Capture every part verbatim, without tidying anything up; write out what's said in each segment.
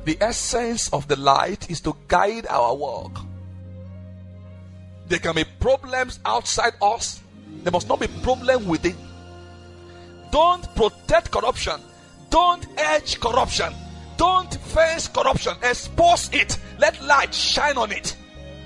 The essence of the light is to guide our walk. There can be problems outside us. There must not be problem within. Don't protect corruption. Don't edge corruption. Don't fence corruption. Expose it. Let light shine on it.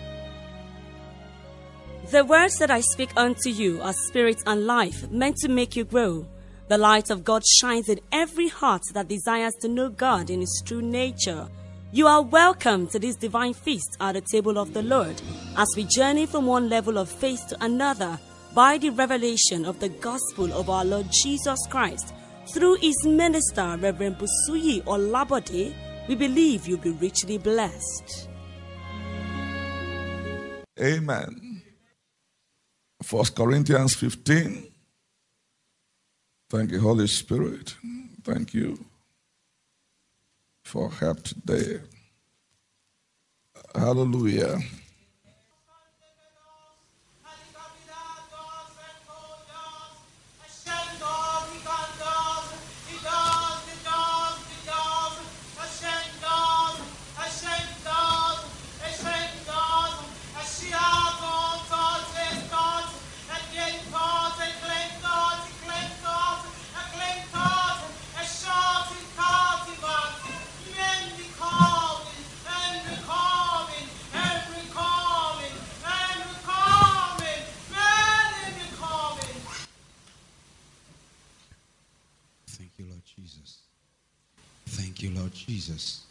The words that I speak unto you are spirit and life, meant to make you grow. The light of God shines in every heart that desires to know God in His true nature. You are welcome to this divine feast at the table of the Lord as we journey from one level of faith to another by the revelation of the gospel of our Lord Jesus Christ. Through His minister, Reverend Busuyi Olabode, we believe you'll be richly blessed. Amen. First Corinthians fifteen. Thank you, Holy Spirit. Thank you for help today. Hallelujah. Thank you, Lord Jesus.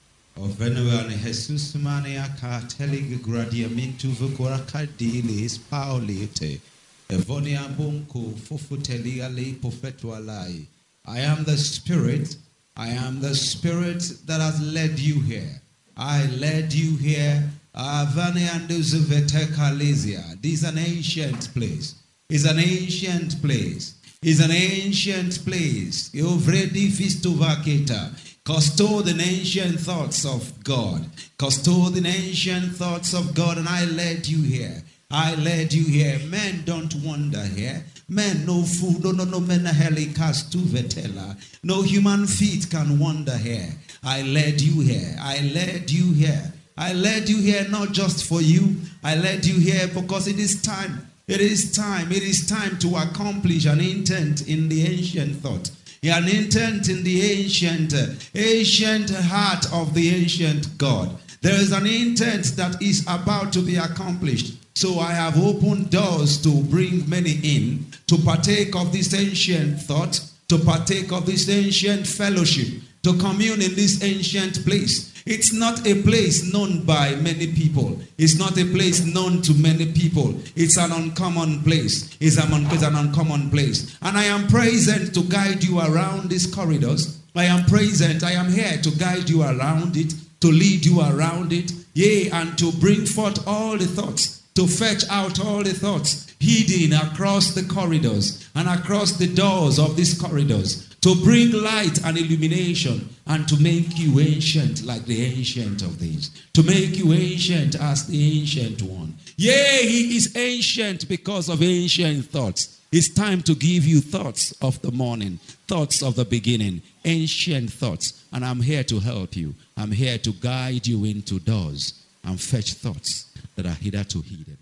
Ovenua ne Jesus mania cartelig gradiamentu vocora dilis paulite. Evonia bunko fofutelia le profetualai. I am the Spirit. I am the Spirit that has led you here. I led you here. Avaniandu vetekalesia. This is an ancient place. It's an ancient place. It's an ancient place. Yovredi fistuvaketa. Custode the ancient thoughts of God. Custode the ancient thoughts of God. And I led you here. I led you here. Men don't wander here. Men no food. No, no, no. Men helicastu vetela. No human feet can wander here. I led you here. I led you here. I led you here not just for you. I led you here because it is time. It is time. It is time to accomplish an intent in the ancient thought. An intent in the ancient, uh, ancient heart of the ancient God. There is an intent that is about to be accomplished. So I have opened doors to bring many in, to partake of this ancient thought, to partake of this ancient fellowship, to commune in this ancient place. It's not a place known by many people. It's not a place known to many people. It's an uncommon place. It's an, it's an uncommon place. And I am present to guide you around these corridors. I am present. I am here to guide you around it, to lead you around it. Yea, and to bring forth all the thoughts, to fetch out all the thoughts hidden across the corridors and across the doors of these corridors, to bring light and illumination and to make you ancient like the ancient of these, to make you ancient as the ancient one. Yea, he is ancient because of ancient thoughts. It's time to give you thoughts of the morning, thoughts of the beginning, ancient thoughts. And I'm here to help you. I'm here to guide you into doors and fetch thoughts that are hitherto hidden.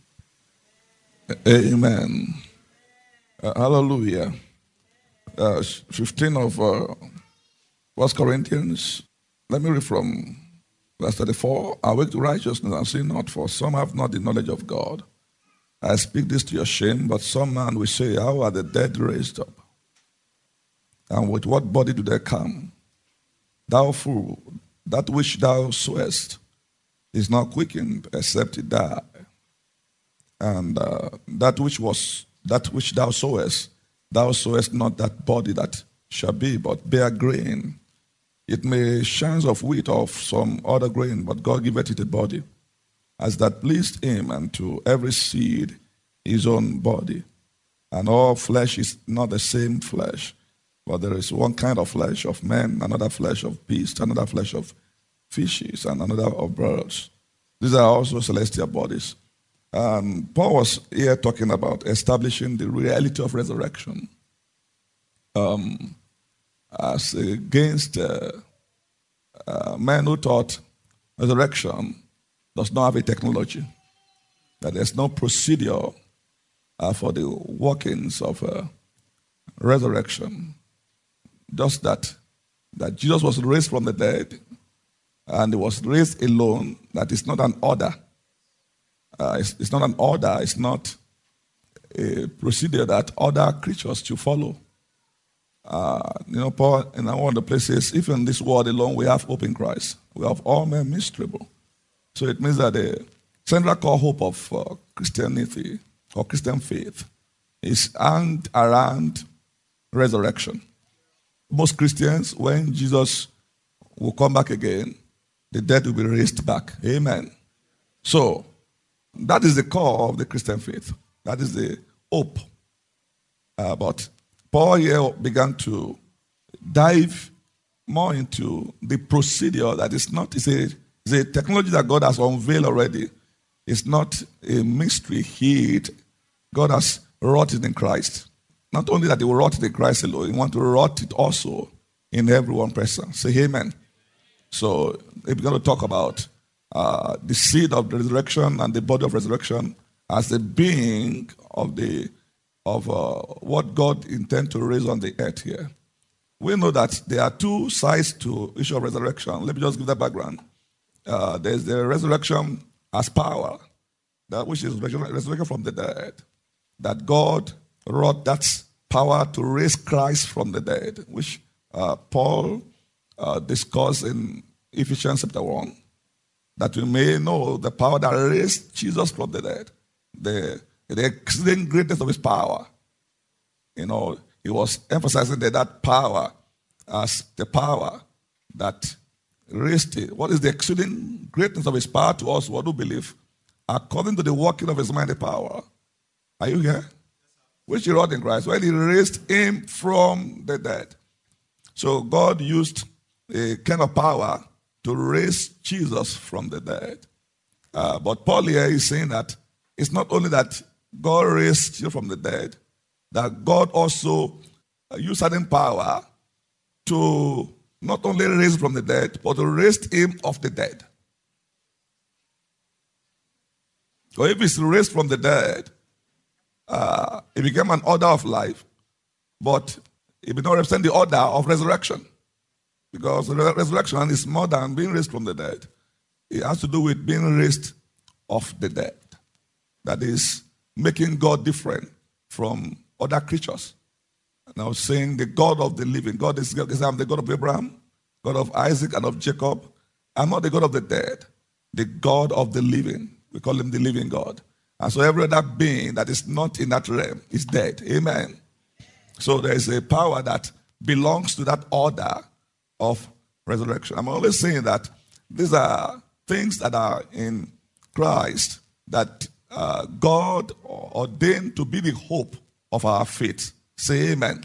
Amen. Uh, hallelujah. Uh, fifteen of uh, First Corinthians. Let me read from verse thirty-four. Awake to righteousness and sin not, for some have not the knowledge of God. I speak this to your shame, but some man will say, how are the dead raised up? And with what body do they come? Thou fool, that which thou sowest is not quickened except it die. And uh, that which was that which thou sowest, thou sowest not that body that shall be, but bare grain. It may shine of wheat or of some other grain, but God giveth it a body, as that pleased him, and to every seed his own body. And all flesh is not the same flesh, but there is one kind of flesh of men, another flesh of beasts, another flesh of fishes, and another of birds. These are also celestial bodies. Um, Paul was here talking about establishing the reality of resurrection um, as against uh, uh, men who thought resurrection does not have a technology, that there's no procedure uh, for the workings of uh, resurrection. Just that, that Jesus was raised from the dead, and he was raised alone, that is not an order. Uh, it's, it's not an order, it's not a procedure that other creatures should follow. Uh, you know, Paul, in one of the places, if in this world alone we have hope in Christ, we have all men miserable. So it means that the central core hope of uh, Christianity or Christian faith is hanged around resurrection. Most Christians, when Jesus will come back again, the dead will be raised back. Amen. So, that is the core of the Christian faith. That is the hope. Uh, but Paul here began to dive more into the procedure that is not, it's a, it's a technology that God has unveiled already. It's not a mystery hid. God has wrought it in Christ. Not only that he will wrought it in Christ alone, he wants to wrought it also in everyone present. Say amen. So they began to talk about uh, the seed of the resurrection and the body of resurrection as the being of the of uh, what God intends to raise on the earth here. We know that there are two sides to issue of resurrection. Let me just give that background. Uh, there's the resurrection as power, that which is resurrection from the dead. That God wrought that power to raise Christ from the dead, which uh, Paul uh, discussed in Ephesians chapter one. That we may know the power that raised Jesus from the dead. The, the exceeding greatness of his power. You know, he was emphasizing that, that power as the power that raised it. What is the exceeding greatness of his power to us who do believe? According to the working of his mighty power. Are you here? Which he wrought in Christ. When he raised him from the dead. So God used a kind of power to raise Jesus from the dead. Uh, but Paul here is saying that it's not only that God raised Jesus from the dead, that God also used certain power to not only raise from the dead, but to raise him of the dead. So if he's raised from the dead, uh, it became an order of life, but it did not represent the order of resurrection. Because resurrection is more than being raised from the dead. It has to do with being raised of the dead. That is, making God different from other creatures. And I was saying the God of the living. God is, is I'm the God of Abraham, God of Isaac and of Jacob. I'm not the God of the dead, the God of the living. We call him the living God. And so every other being that is not in that realm is dead. Amen. So there is a power that belongs to that order of resurrection. I'm always saying that these are things that are in Christ that uh, God ordained to be the hope of our faith. Say amen.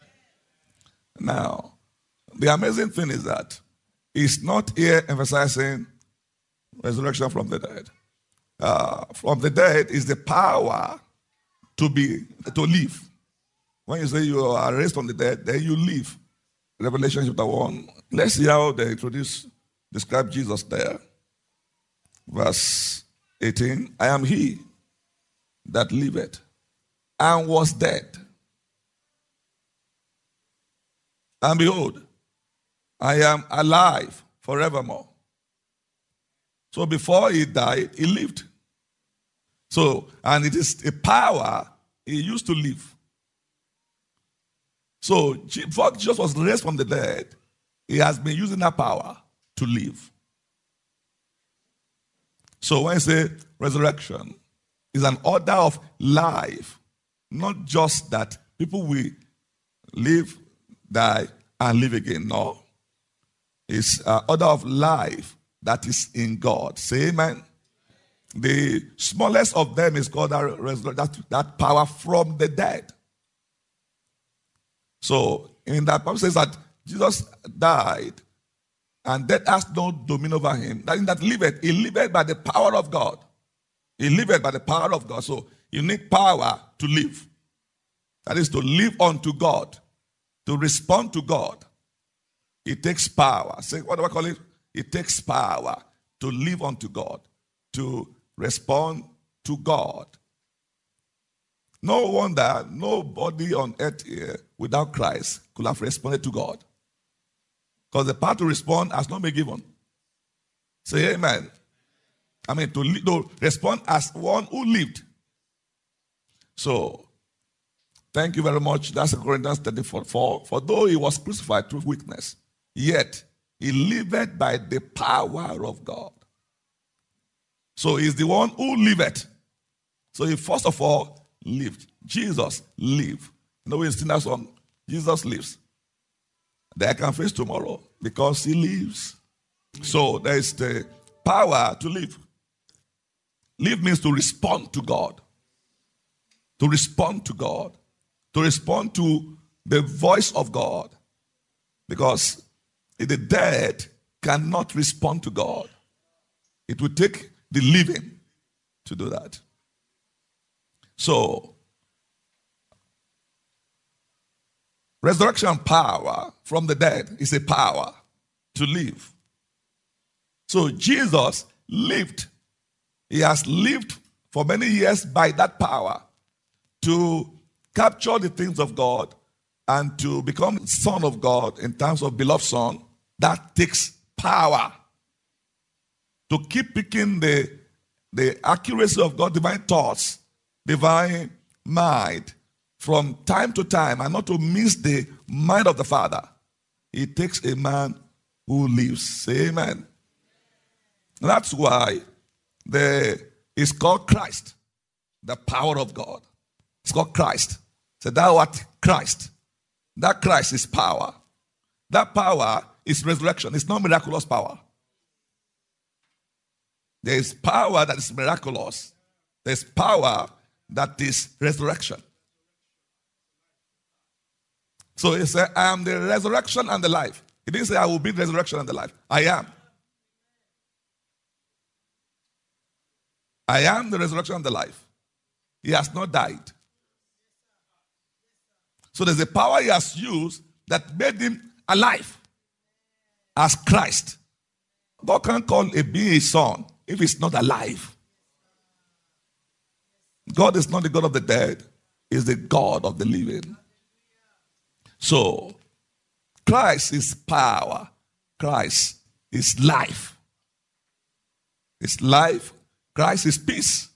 Now, the amazing thing is that he's not here emphasizing resurrection from the dead. Uh, from the dead is the power to be to live. When you say you are raised from the dead, then you live. Revelation chapter one. Let's see how they introduce, describe Jesus there. Verse eighteen. I am he that liveth and was dead. And behold, I am alive forevermore. So before he died, he lived. So, and it is a power he used to live. So, before Jesus was raised from the dead, he has been using that power to live. So, when I say resurrection, it's an order of life. Not just that people will live, die, and live again. No. It's an order of life that is in God. Say amen. The smallest of them is called that, that, that power from the dead. So, in that Bible says that Jesus died and death has no dominion over him. That in that liveth, he liveth by the power of God. He liveth by the power of God. So, you need power to live. That is to live unto God, to respond to God. It takes power. Say, what do I call it? it takes power to live unto God, to respond to God. No wonder nobody on earth here without Christ could have responded to God. Because the power to respond has not been given. Say amen. I mean, to, to respond as one who lived. So, thank you very much. That's Corinthians thirty-four. For, for though he was crucified through weakness, yet he lived by the power of God. So he's the one who liveth. So he first of all lived. Jesus lived. You know, we sing that song, Jesus lives. That I can face tomorrow because he lives. So there is the power to live. Live means to respond to God. To respond to God. To respond to the voice of God. Because the dead cannot respond to God. It will take the living to do that. So, resurrection power from the dead is a power to live. So Jesus lived. He has lived for many years by that power to capture the things of God and to become son of God in terms of beloved son. That takes power to keep picking the, the accuracy of God's divine thoughts, divine mind from time to time and not to miss the mind of the Father. It takes a man who lives. Say amen. That's why the, it's called Christ, the power of God. It's called Christ. So thou art Christ. That Christ is power. That power is resurrection. It's not miraculous power. There is power that is miraculous. There's power that is resurrection. So he said, I am the resurrection and the life. He didn't say I will be the resurrection and the life. I am. I am the resurrection and the life. He has not died. So there's a power he has used that made him alive as Christ. God can't call a being his son if he's not alive. God is not the God of the dead. He's the God of the living. So, Christ is power. Christ is life. It's life. Christ is peace.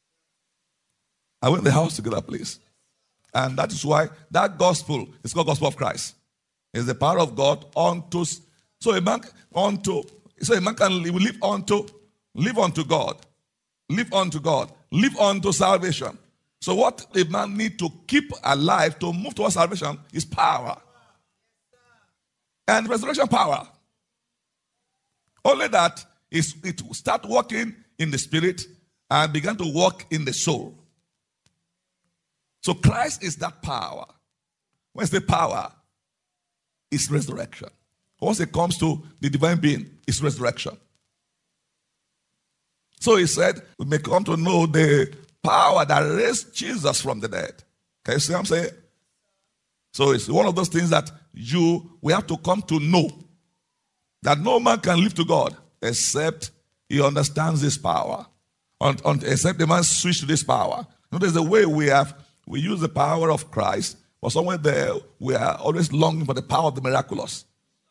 I went to the house together, please. And that is why that gospel is called gospel of Christ. It's the power of God unto, so a man unto, so a man can live unto, live unto God, live unto God, live unto salvation. So what a man needs to keep alive to move towards salvation is power. And resurrection power. Only that is it will start working in the spirit and begin to work in the soul. So Christ is that power. What's the power? It's resurrection. Once it comes to the divine being, it's resurrection. So he said, we may come to know the power that raised Jesus from the dead. Can you see what I'm saying? So it's one of those things that you, we have to come to know. That no man can live to God except he understands this power. On, on, except the man switch to this power. You know, there's a way we have, we use the power of Christ, but somewhere there we are always longing for the power of the miraculous.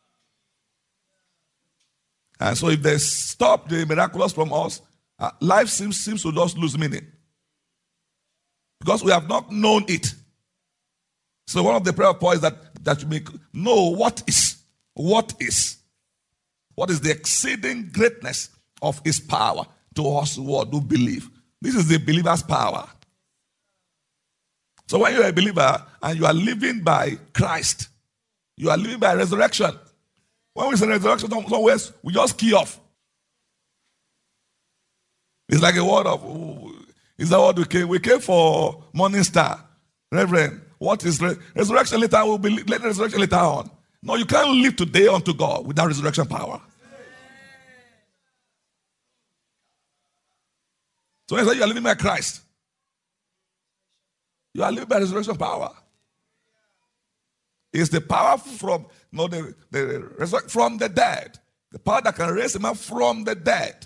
And so if they stop the miraculous from us, uh, life seems, seems to just lose meaning. Because we have not known it. So one of the prayer points that, that you may know what is. What is. What is the exceeding greatness of his power to us who do believe. This is the believer's power. So when you are a believer and you are living by Christ, you are living by resurrection. When we say resurrection, somewhere we just key off. It's like a word of, is that what we came? We came for Morning Star. Reverend, what is re- resurrection later? Will be later resurrection later on. No, you can't live today unto God without resurrection power. So when you say you are living by Christ, you are living by resurrection power. It's the power from, no, the, the resurrection from the dead. The power that can raise a man from the dead.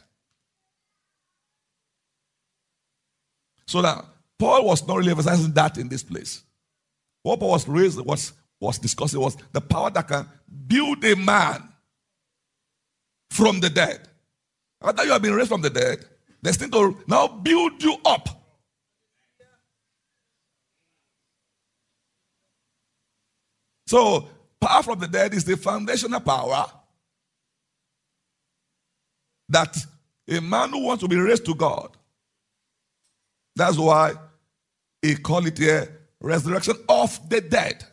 So that Paul was not really emphasizing that in this place. What Paul was raised, was, was discussing was the power that can build a man from the dead. After you have been raised from the dead, there's thing to now build you up. So, power from the dead is the foundational power that a man who wants to be raised to God. That's why he called it a resurrection of the dead.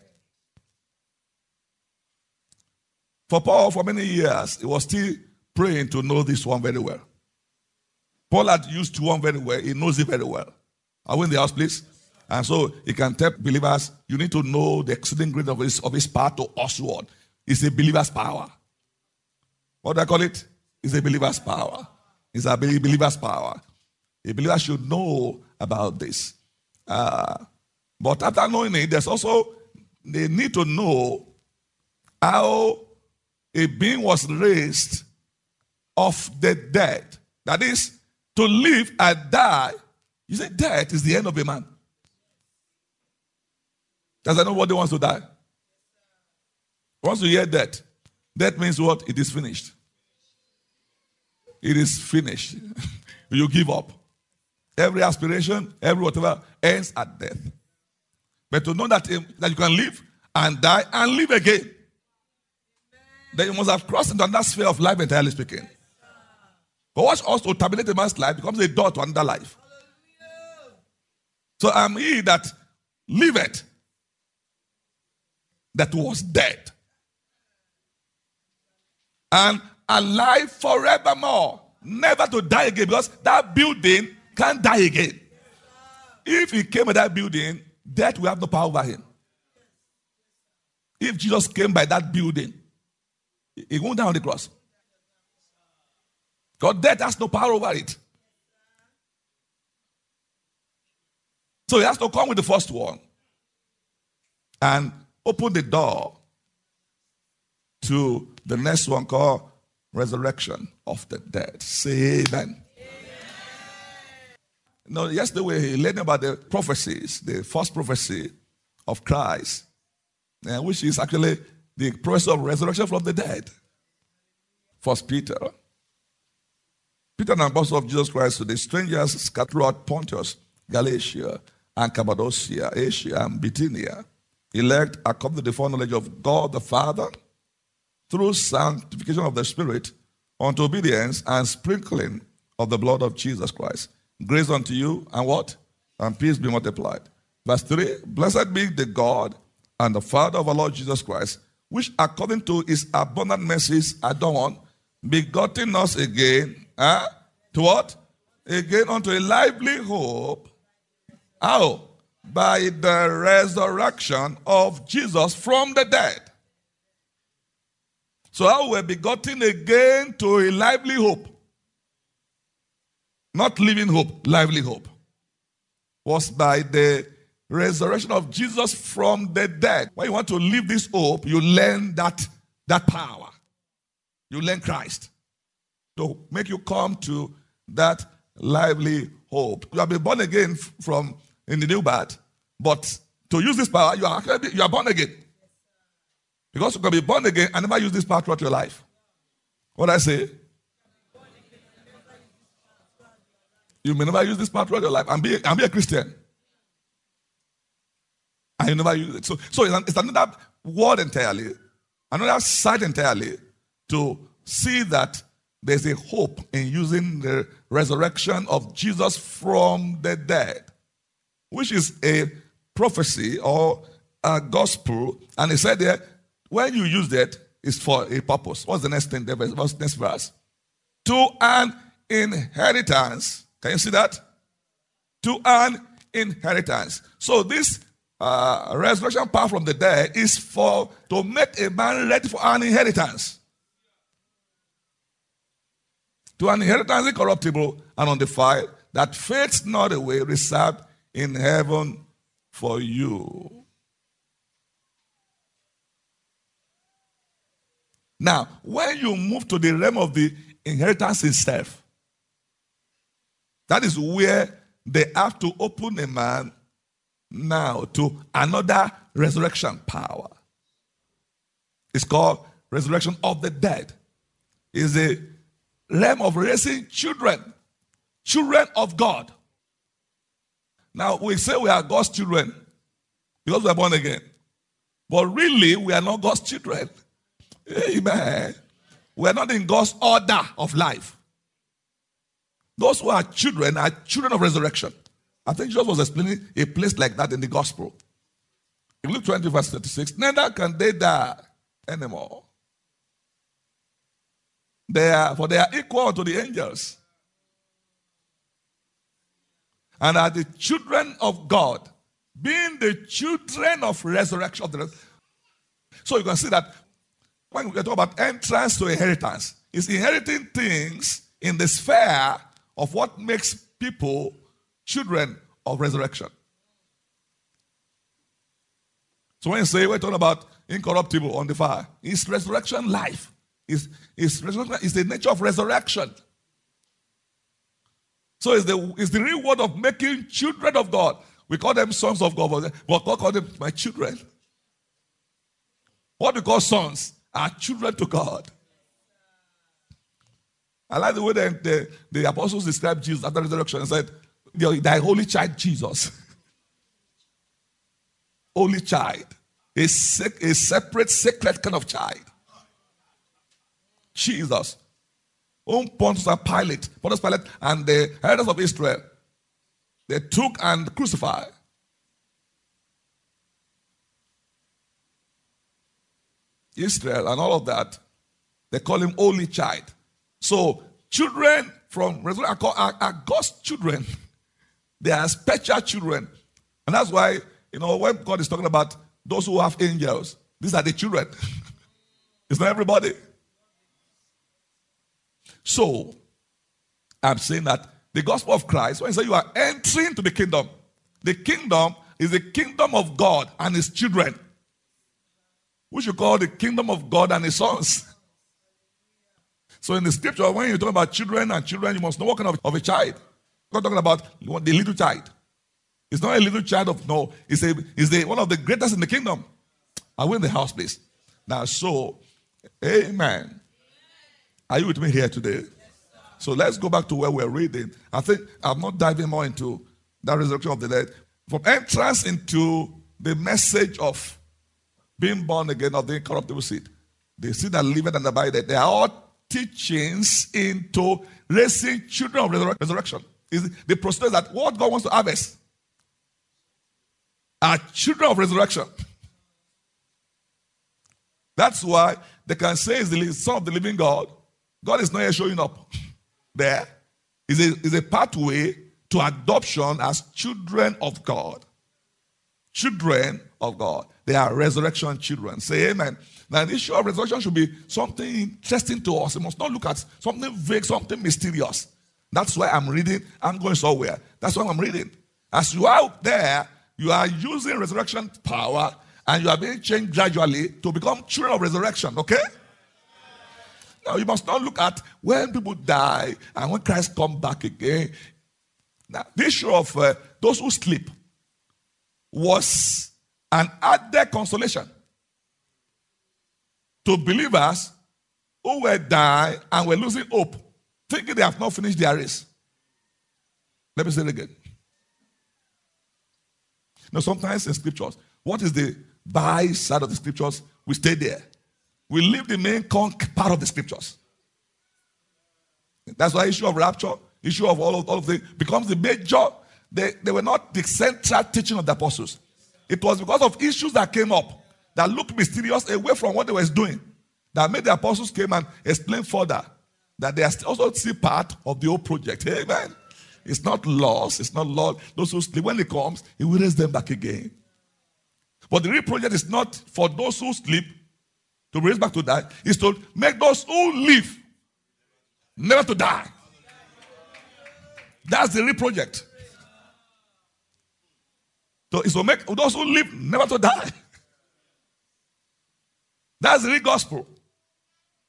For Paul, for many years, he was still praying to know this one very well. Paul had used one very well. He knows it very well. Are we in the house, please? And so he can tell believers, you need to know the exceeding greatness of his, of his power to usward. It's a believer's power. What do I call it? It's a believer's power. It's a believer's power. A believer should know about this. Uh, but after knowing it, there's also, they need to know how a being was raised of the dead. That is, to live and die. You say death is the end of a man. Does anybody wants to die? Once you hear death, death means what? It is finished. It is finished. You give up. Every aspiration, every whatever ends at death. But to know that, that you can live and die and live again, then you must have crossed into another sphere of life, entirely speaking. But what also to terminate a man's life becomes a door to another life. So I'm he that liveth, that was dead, and alive forevermore, never to die again, because that building can't die again. If he came by that building, death will have no power over him. If Jesus came by that building, he won't die on the cross. God, death has no power over it. So he has to come with the first one and open the door to the next one called resurrection of the dead. Say amen. No, yesterday we learned about the prophecies, the first prophecy of Christ, uh, which is actually the prophecy of resurrection from the dead. First Peter. Peter, an apostle of Jesus Christ, to the strangers scattered throughout Pontus, Galatia, and Cappadocia, Asia, and Bithynia, elect according to the foreknowledge of God the Father, through sanctification of the Spirit, unto obedience and sprinkling of the blood of Jesus Christ. Grace unto you, and what? And peace be multiplied. Verse three, blessed be the God and the Father of our Lord Jesus Christ, which according to his abundant mercies, I don't want, begotten us again, huh? To what? Again unto a lively hope. How? By the resurrection of Jesus from the dead. So how we're begotten again to a lively hope. Not living hope, lively hope. Was by the resurrection of Jesus from the dead. When you want to live this hope, you learn that, that power. You learn Christ to make you come to that lively hope. You have been born again from in the new birth, but to use this power, you are actually you are born again. Because you can be born again and never use this power throughout your life. What I say? You may never use this power throughout your life and be, and be a Christian. And you never use it. So, so it's, an, it's another word entirely, another side entirely, to see that there's a hope in using the resurrection of Jesus from the dead, which is a prophecy or a gospel. And he said there, when you use that, it's for a purpose. What's the next thing? What's the next verse? To an inheritance. Can you see that? To an inheritance. So this uh, resurrection power from the dead is for to make a man ready for an inheritance. To an inheritance incorruptible and undefiled, that fades not away, reserved in heaven for you. Now, when you move to the realm of the inheritance itself, that is where they have to open a man now to another resurrection power. It's called resurrection of the dead. It's a realm of raising children, children of God. Now, we say we are God's children because we are born again. But really, we are not God's children. Amen. We are not in God's order of life. Those who are children are children of resurrection. I think Jesus was explaining a place like that in the gospel. In Luke twenty, verse thirty-six, neither can they die anymore. They are, for they are equal to the angels. And are the children of God, being the children of resurrection. So you can see that when we talk about entrance to inheritance, it's inheriting things in the sphere of what makes people children of resurrection. So when you say we're talking about incorruptible, undefiled, it's resurrection life. It's, it's, resurrection, it's the nature of resurrection. So it's the, it's the real word of making children of God. We call them sons of God, but God called them my children. What we call sons are children to God. I like the way the, the, the apostles described Jesus after resurrection and said, thy holy child Jesus. Holy child. A, sec, a separate, sacred kind of child. Jesus. Whom Pontius and Pilate, Pontius Pilate and the elders of Israel, they took and crucified. Israel and all of that, they call him holy child. So children from resurrection are, are, are God's children. They are special children. And that's why, you know, when God is talking about those who have angels, these are the children. It's not everybody. So, I'm saying that the gospel of Christ, when you say you are entering to the kingdom, the kingdom is the kingdom of God and his children. We should call the kingdom of God and his sons. So in the scripture, when you talk about children and children, you must know what kind of, of a child. We're not talking about the little child. It's not a little child of, no, it's, a, it's the, one of the greatest in the kingdom. I win the house, please. Now, so, amen. Are you with me here today? So let's go back to where we're reading. I think I'm not diving more into that resurrection of the dead. From entrance into the message of being born again of the incorruptible seed, the seed that liveth and abideth, they are all teachings into raising children of resur- resurrection. Is the process that what God wants to harvest are children of resurrection. That's why they can say it's the Son of the living God. God is not yet showing up there. It's a, it's a pathway to adoption as children of God. Children of God. They are resurrection children. Say amen. Now, the issue of resurrection should be something interesting to us. It must not look at something vague, something mysterious. That's why I'm reading. I'm going somewhere. That's why I'm reading. As you are out there, you are using resurrection power and you are being changed gradually to become children of resurrection. Okay? Now, you must not look at when people die and when Christ comes back again. Now, the issue of uh, those who sleep was an added consolation to believers who were dying and were losing hope, thinking they have not finished their race. Let me say it again. Now, sometimes in scriptures, what is the by side of the scriptures? We stay there. We leave the main conk part of the scriptures. That's why issue of rapture, issue of all of, all of the becomes the major. They, they were not the central teaching of the apostles. It was because of issues that came up that looked mysterious away from what they were doing that made the apostles came and explain further that they are also still part of the whole project. Amen. It's not lost. It's not lost. Those who sleep, when it comes, he will raise them back again. But the real project is not for those who sleep to raise back to die. It's to make those who live never to die. That's the real project. So it's to make those who live never to die. That's the real gospel.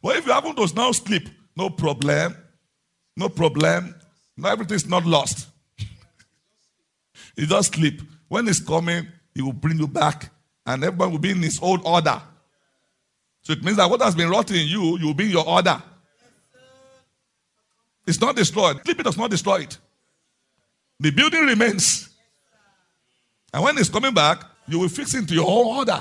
But if you happen to now sleep, no problem. No problem. Now everything is not lost. You just sleep. When it's coming, he will bring you back. And everyone will be in his old order. So it means that what has been rotting in you, you will be in your order. It's not destroyed. Sleeping does not destroy it. The building remains. And when it's coming back, you will fix it into your own order.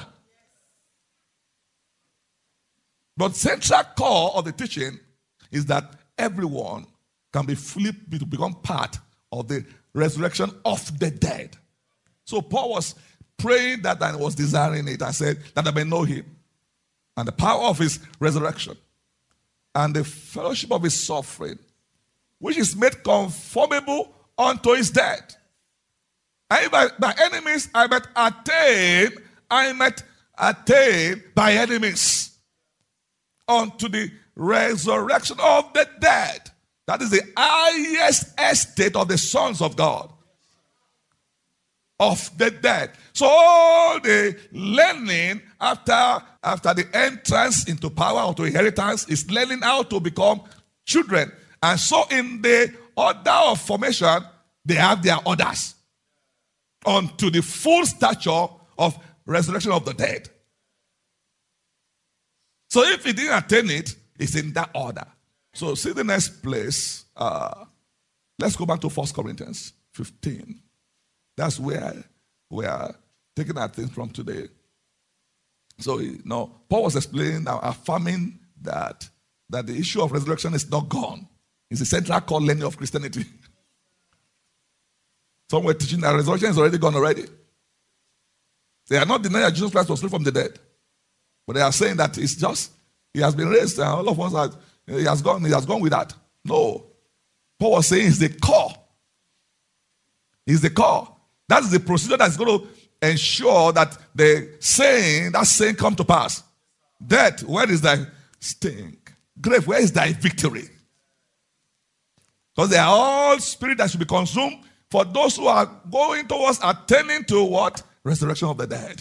But central core of the teaching is that everyone can be fully to become part of the resurrection of the dead. So Paul was praying that and was desiring it. I said that I may know him and the power of his resurrection and the fellowship of his suffering, which is made conformable unto his death. And by, by enemies I might attain, I might attain by enemies unto the resurrection of the dead. That is the highest estate of the sons of God. Of the dead. So all the learning after, after the entrance into power or to inheritance is learning how to become children. And so in the order of formation, they have their orders. Unto the full stature of resurrection of the dead. So if he didn't attain it, it's in that order. So see the next place. Uh, let's go back to First Corinthians fifteen. That's where we are taking our things from today. So you know, Paul was explaining, uh, affirming that, that the issue of resurrection is not gone. It's the central core learning of Christianity. Some were teaching that resurrection is already gone already. They are not denying that Jesus Christ was raised from the dead. But they are saying that it's just, he has been raised and all of us are, he has gone, he has gone with that. No. Paul was saying it's the core. It's the core. That's the procedure that's going to ensure that the saying, that saying come to pass. Death, where is thy sting? Grave, where is thy victory? Because they are all spirit that should be consumed for those who are going towards attaining to what? Resurrection of the dead.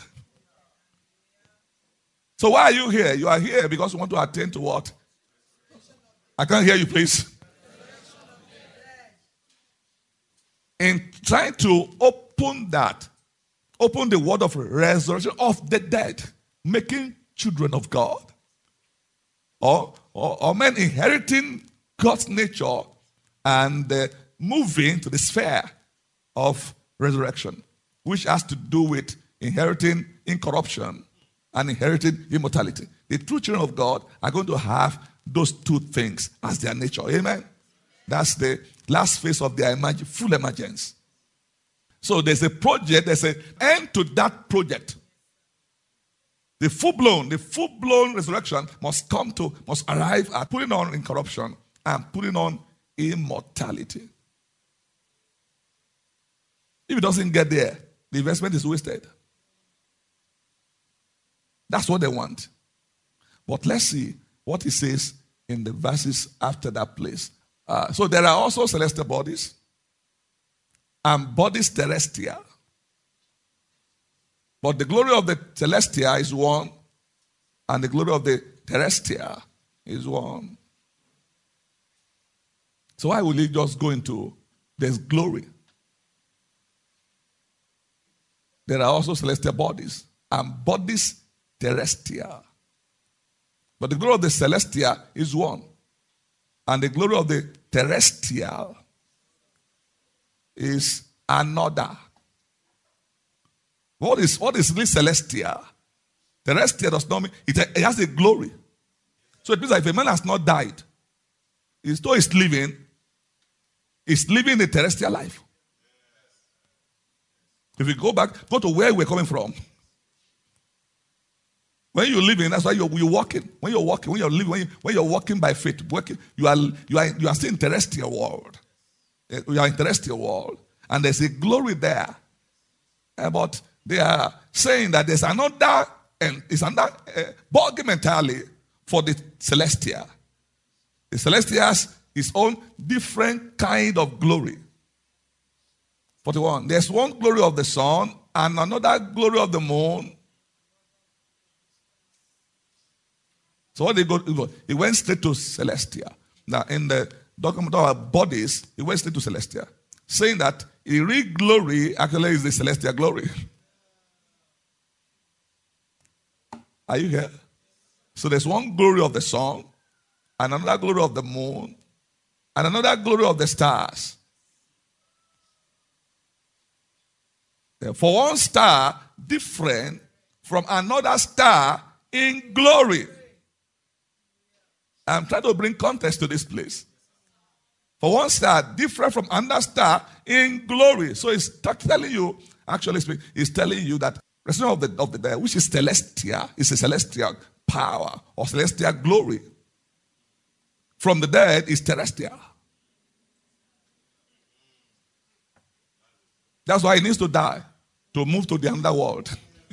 So why are you here? You are here because you want to attain to what? I can't hear you, please. In trying to open that, open the word of resurrection of the dead, making children of God, or, or, or men inheriting God's nature and uh, moving to the sphere of resurrection, which has to do with inheriting incorruption and inheriting immortality. The true children of God are going to have those two things as their nature. Amen? That's the last phase of their emerg- full emergence. So there's a project, there's an end to that project. The full-blown, the full-blown resurrection must come to, must arrive at putting on incorruption and putting on immortality. If it doesn't get there, the investment is wasted. That's what they want. But let's see what he says in the verses after that place. Uh, so there are also celestial bodies and bodies terrestrial. But the glory of the celestial is one, and the glory of the terrestrial is one. So why will he just go into there's glory? There are also celestial bodies and bodies terrestrial. But the glory of the celestial is one. And the glory of the terrestrial is another. What is what is really celestial? Terrestrial does not mean it, it has a glory. So it means that if a man has not died, he's still is living, he's living a terrestrial life. If you go back, go to where we're coming from. When you're living, that's why you're, you're walking. When you're walking, when you're living, when, you, when you're walking by faith, working, you are you are you are still in terrestrial world. You are in terrestrial world, and there's a glory there. But they are saying that there's another, and it's another uh, ball game entirely for the celestial. The celestial has its own different kind of glory. forty-one. There's one glory of the sun and another glory of the moon. So what did he go? He went straight to Celestia. Now, in the document of our bodies, he went straight to Celestia, saying that the real glory actually is the celestial glory. Are you here? So there's one glory of the sun, and another glory of the moon, and another glory of the stars. For one star different from another star in glory. I'm trying to bring context to this place. For one star different from another star in glory. So it's telling you, actually speaking, it's telling you that resurrection of the of the dead, which is celestial, is a celestial power or celestial glory. From the dead is terrestrial. That's why he needs to die to move to the underworld.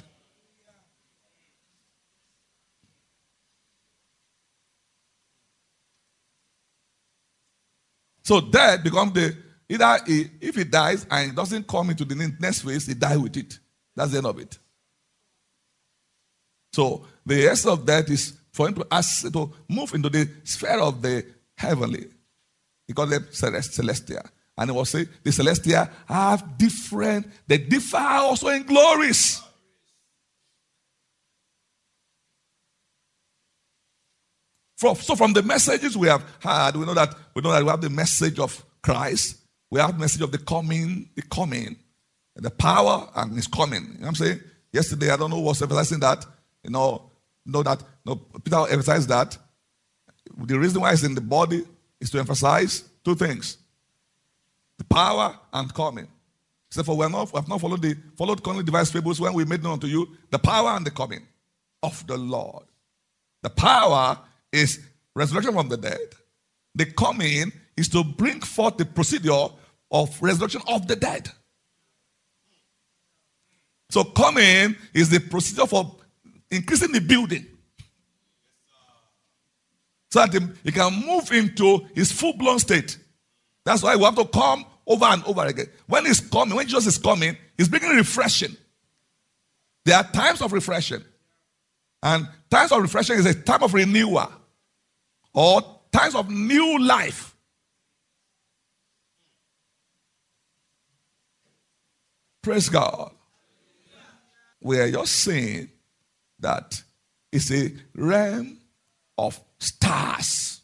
So death becomes the, either he, if he dies and it doesn't come into the next phase, he dies with it. That's the end of it. So the essence of death is for him to ask to move into the sphere of the heavenly. He called it celestial. And it was saying the celestial have different, they differ also in glories. From, so from the messages we have heard, we know that we know that we have the message of Christ. We have the message of the coming, the coming, the power and his coming. You know what I'm saying? Yesterday, I don't know who was emphasizing that. You know, know that you know, Peter emphasized that. The reason why it's in the body is to emphasize two things. The power and coming. He said, for we have not, we have not followed the followed cunningly devised fables when we made known unto you the power and the coming of the Lord. The power is resurrection from the dead. The coming is to bring forth the procedure of resurrection of the dead. So coming is the procedure for increasing the building. So that he can move into his full-blown state. That's why we have to come over and over again. When he's coming, when Jesus is coming, he's bringing refreshing. There are times of refreshing. And times of refreshing is a time of renewal. Or times of new life. Praise God. We are just saying that it's a realm of stars.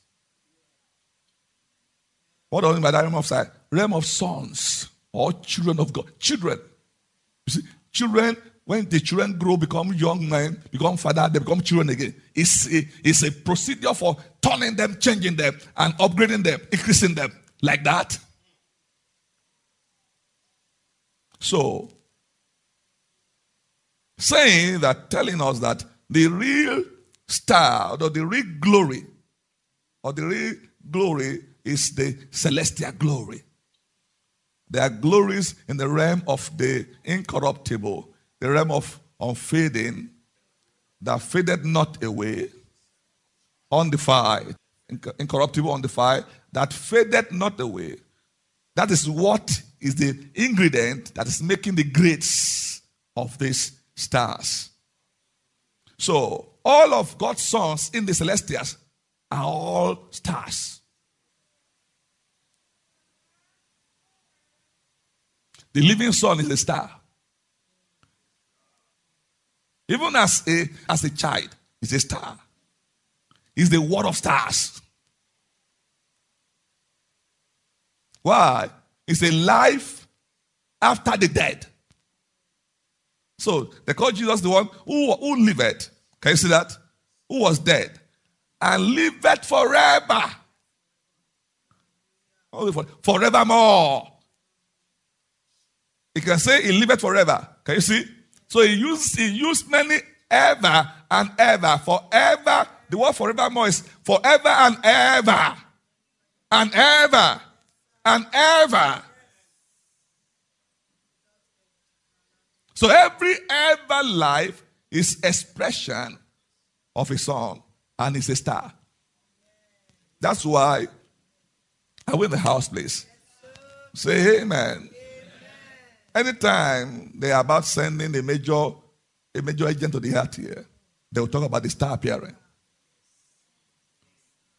What do I mean by that realm of stars? Realm of sons or children of God. Children. You see, children, when the children grow, become young men, become father, they become children again. It's a, it's a procedure for turning them, changing them, and upgrading them, increasing them. Like that. So, saying that, telling us that the real star, or the real glory, or the real glory is the celestial glory. There are glories in the realm of the incorruptible, the realm of unfading, that faded not away, undefiled, incorruptible, undefiled, that faded not away. That is what is the ingredient that is making the grades of these stars. So, all of God's sons in the celestials are all stars. The living sun is a star. Even as a, as a child, it's a star. It's the word of stars. Why? It's a life after the dead. So they call Jesus the one who, who lived. Can you see that? Who was dead and lived forever. Forevermore. He can say he lived forever. Can you see? So he used, he used many ever and ever. Forever. The word forevermore is forever and ever. And ever. And ever. So every ever life is expression of a song. And it's a star. That's why I win the house, please. Say amen. Anytime they are about sending a major, a major agent to the earth here, they will talk about the star appearing.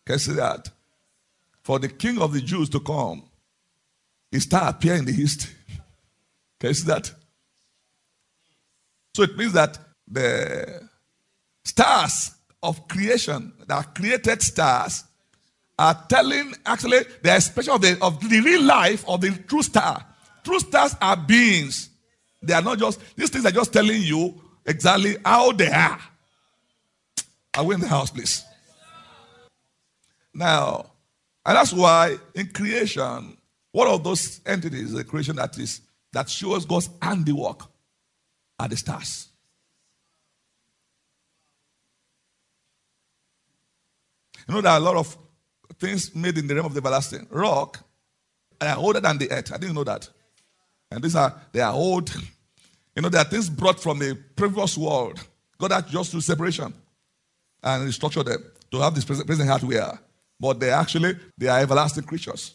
Can you see that? For the king of the Jews to come, his star appear in the east. Can you see that? So it means that the stars of creation, that created stars, are telling, actually, the expression of the, of the real life of the true star. True stars are beings. They are not just, these things are just telling you exactly how they are. Are we in the house, please? Now, and that's why in creation, one of those entities, the creation that is that shows God's handiwork, are the stars. You know, there are a lot of things made in the realm of the everlasting. Rock, they are older than the earth. I didn't know that. And these are, they are old. You know, there are things brought from the previous world. God had just do separation and restructure them to have this present, present hardware. But they actually, they are everlasting creatures.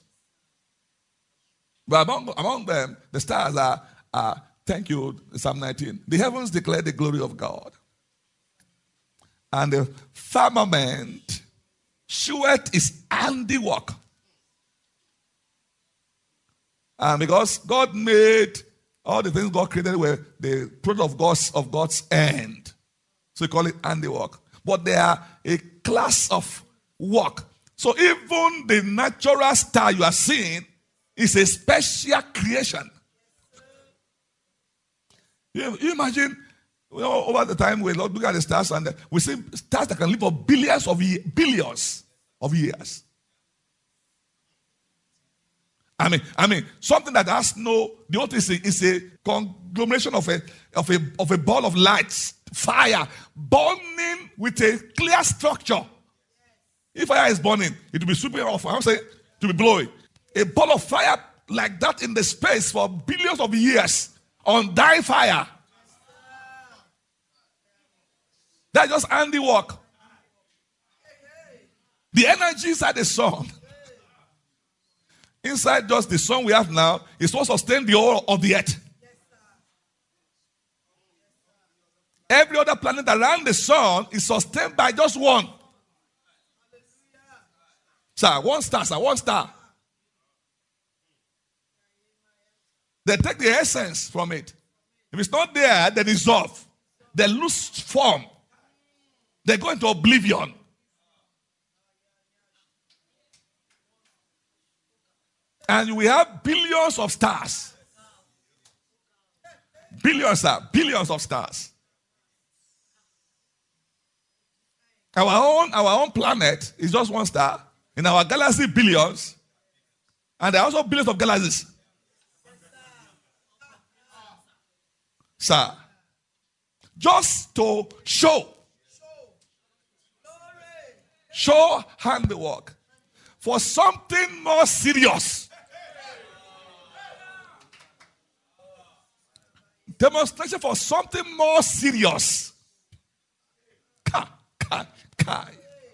But among, among them, the stars are, are, thank you, Psalm nineteen. The heavens declare the glory of God. And the firmament sheweth his handiwork. And because God made all the things God created were the product of God's, of God's hand. So we call it handiwork. But they are a class of work. So even the natural star you are seeing is a special creation. You, you imagine, you know, over the time we look at the stars and we see stars that can live for billions of years, billions of years. I mean, I mean, something that has no, the whole thing is a, is a conglomeration of a, of a of a ball of lights, fire, burning with a clear structure. If fire is burning, it will be sweeping off. I'm saying to be blowing. A ball of fire like that in the space for billions of years, undying fire. That's just handiwork. The energy inside the sun, inside just the sun we have now, is what sustains the whole of the earth. Every other planet around the sun is sustained by just one. Sir, one star, sir, one star. They take the essence from it. If it's not there, they dissolve. They lose form. They go into oblivion. And we have billions of stars. Billions, sir, billions of stars. Our own, our own planet is just one star. In our galaxy, billions. And there are also billions of galaxies. Sir, just to show, show handiwork for something more serious. Demonstration for something more serious. Kai, kai, kai.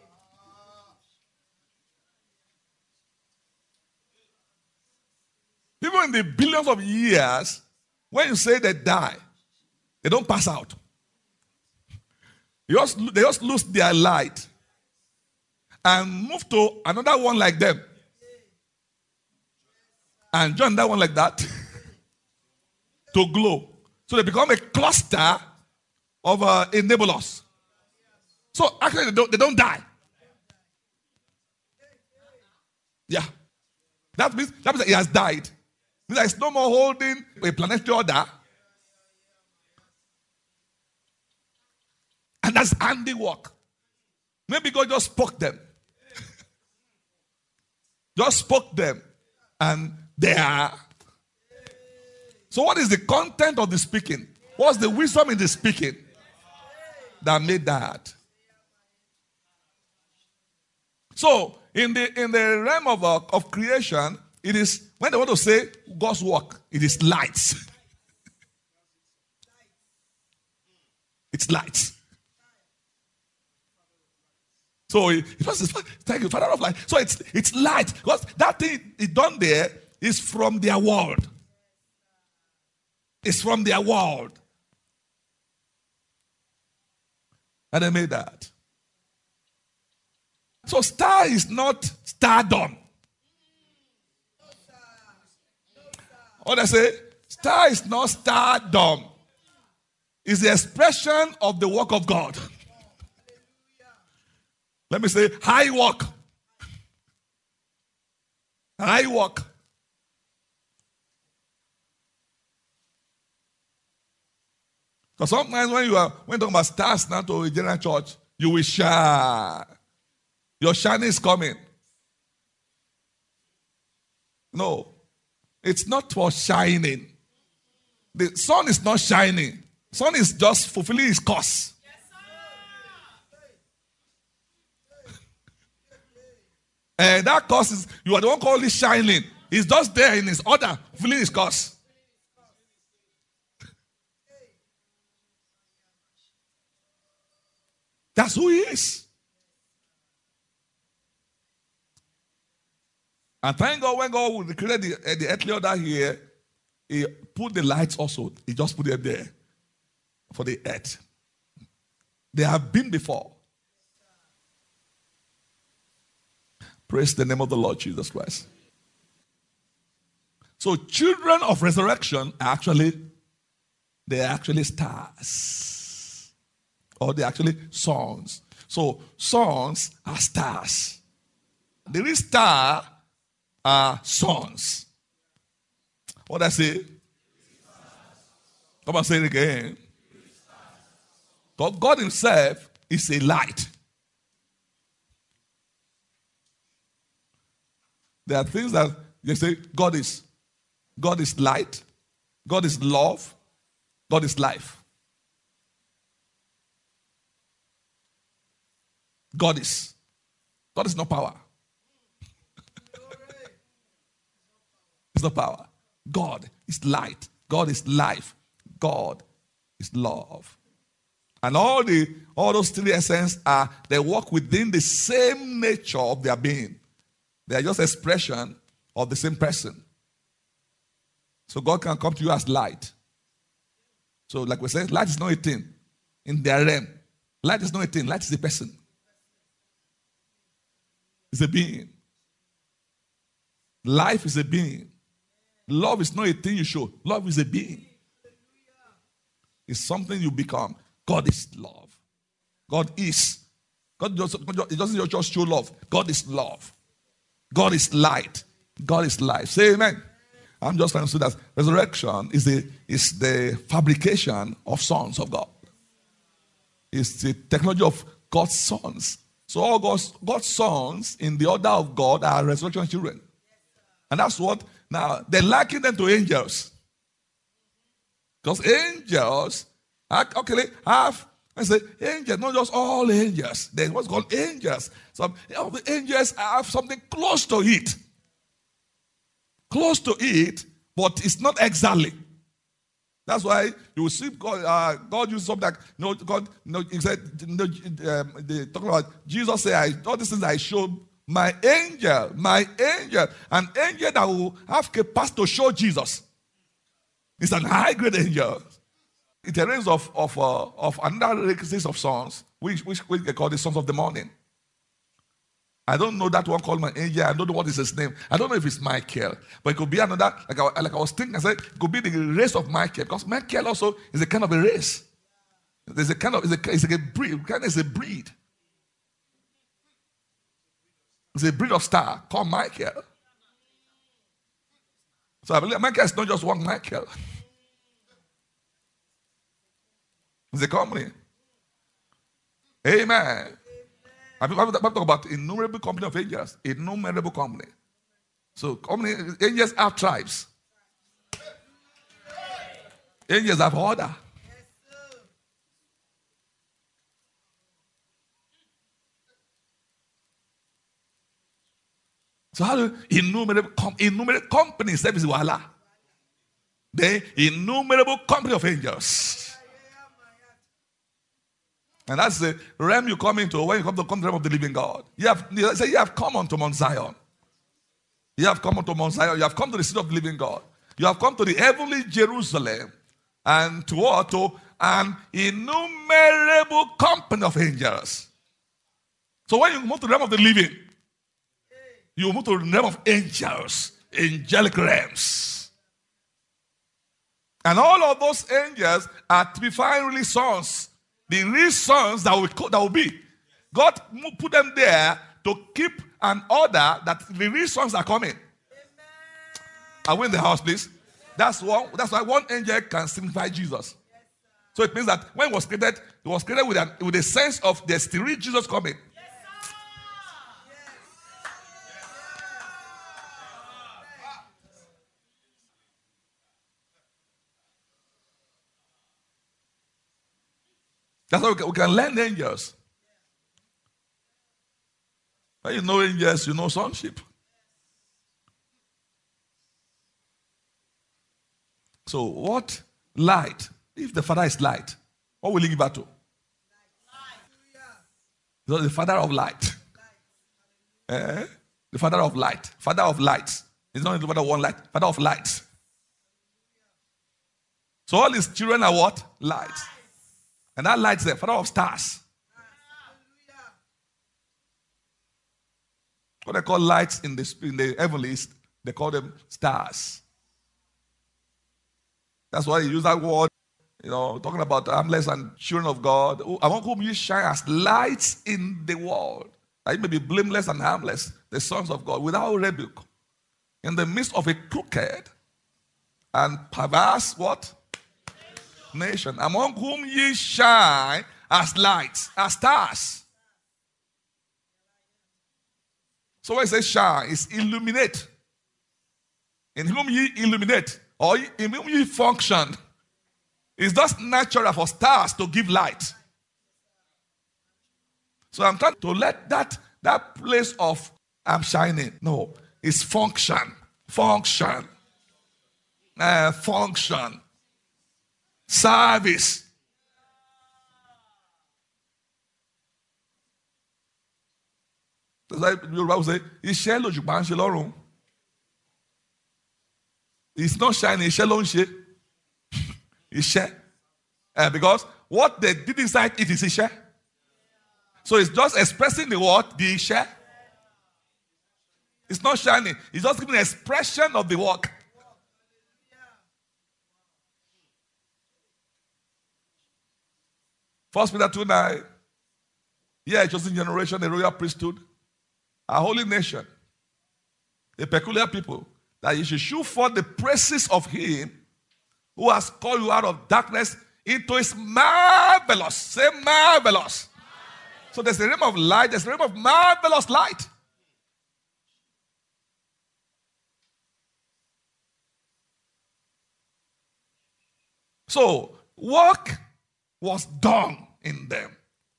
People in the billions of years, when you say they die, they don't pass out. They just, they just lose their light and move to another one like them. And join that one like that to glow. So they become a cluster of uh, enablers. So actually they don't, they don't die. Yeah. That means, that means that he has died. There is no more holding a planetary order. And that's handiwork. Maybe God just spoke them. Just spoke them. And they are. So what is the content of the speaking? What's the wisdom in the speaking that made that? So in the in the realm of, uh, of creation, it is, when they want to say God's work, it is light. It's light. So it was, thank you, Father of light. So it's it's light. Because that thing is done there is from their world. It's from their world. And they made that. So star is not stardom. What I say? Star is not stardom. It's the expression of the work of God. Let me say, high work. High work. Because sometimes when you are when talking about stars now to a general church, you will shine. Your shining is coming. No, it's not for shining. The sun is not shining. Sun is just fulfilling its course. And that course is, you are the one called it shining. It's just there in its order, fulfilling its course. That's who he is. And thank God when God created the, the earthly order here, he put the lights also. He just put them there for the earth. They have been before. Praise the name of the Lord Jesus Christ. So children of resurrection are actually, they are actually stars. Or they're actually suns. So suns are stars. The real star are suns. What I say? Come on, say it again. God, God himself is a light. There are things that you say, God is. God is light. God is love. God is life. God is. God is not power. It's not power. God is light. God is life. God is love. And all the all those three essences are, they work within the same nature of their being. They are just expression of the same person. So God can come to you as light. So like we said, light is not a thing in their realm. Light is not a thing. Light is a person. It's a being. Life is a being. Love is not a thing you show. Love is a being. It's something you become. God is love. God is. God doesn't, it doesn't just show love. God is love. God is light. God is life. Say amen. I'm just trying to say that resurrection is the, is the fabrication of sons of God. It's the technology of God's sons. So all God's, God's sons in the order of God are resurrection children. And that's what, now, they liken them to angels. Because angels, okay, have, I say, angels, not just all angels. There's what's called angels. Some of the angels have something close to it. Close to it, but it's not exactly. That's why you will see God, uh, God used something like, you know, God, you know, he said, you know, um, they talking about, Jesus said, I, all these things I showed my angel, my angel, an angel that will have capacity to show Jesus. It's an high grade angel. It arranges of of uh, of another requisites of sons, which which which they call the sons of the morning. I don't know that one called my angel. I don't know what is his name. I don't know if it's Michael, but it could be another. Like I, like I was thinking, I said it could be the race of Michael, because Michael also is a kind of a race. There's a kind of it's a it's like a breed. Kind of is a breed. It's a breed of star called Michael. So I believe Michael is not just one Michael. It's a company. Amen. I talk about innumerable company of angels. Innumerable company. So company, angels have tribes. Angels have order. So how do innumerable, innumerable companies, that is voila. The innumerable company of angels. And that's the realm you come into when you come to the realm of the living God. You have, you say, you have come unto Mount Zion. You have come unto Mount Zion. You have come to the city of the living God. You have come to the heavenly Jerusalem. And to what? To an innumerable company of angels. So when you move to the realm of the living, you move to the realm of angels, angelic realms. And all of those angels are typifying really sons. The real sons that will, that will be. God put them there to keep an order that the real sons are coming. Are we in the house, please? That's one. That's why one angel can signify Jesus. So it means that when it was created, it was created with, an, with a sense of there's still Jesus coming. That's why we can, we can learn angels. When you know angels, you know sonship. So what light? If the Father is light, what will he give her to? He's the Father of light. Eh? The Father of light. Father of light. He's not the Father of one light. Father of light. So all his children are what? Light. And that light is the Father of stars. What they call lights in the, in the heavenlies, they call them stars. That's why he used that word, you know, talking about harmless and children of God, among whom you shine as lights in the world. That you may be blameless and harmless, the sons of God, without rebuke. In the midst of a crooked and perverse what? Nation. Among whom ye shine as lights, as stars. So when it says shine, it's illuminate. In whom ye illuminate, or in whom ye function. It's just natural for stars to give light. So I'm trying to let that, that place of I'm shining. No, it's function. Function. Uh, function. Service. That's why the Bible says, iṣẹ́ lòṣùpá ń ṣe lọ́run. It's not shining, iṣẹ́ ló ń ṣe. Iṣẹ́. Uh, because what they did inside it is iṣẹ́. So it's just expressing the word, the iṣẹ́. It's not shining. It's just giving an expression of the work. First Peter two nine. Yeah, a chosen generation, a royal priesthood, a holy nation, a peculiar people, that you should show forth the praises of him who has called you out of darkness into his marvelous, say marvelous. Marvelous. So there's a realm of light, there's a realm of marvelous light. So work was done in them.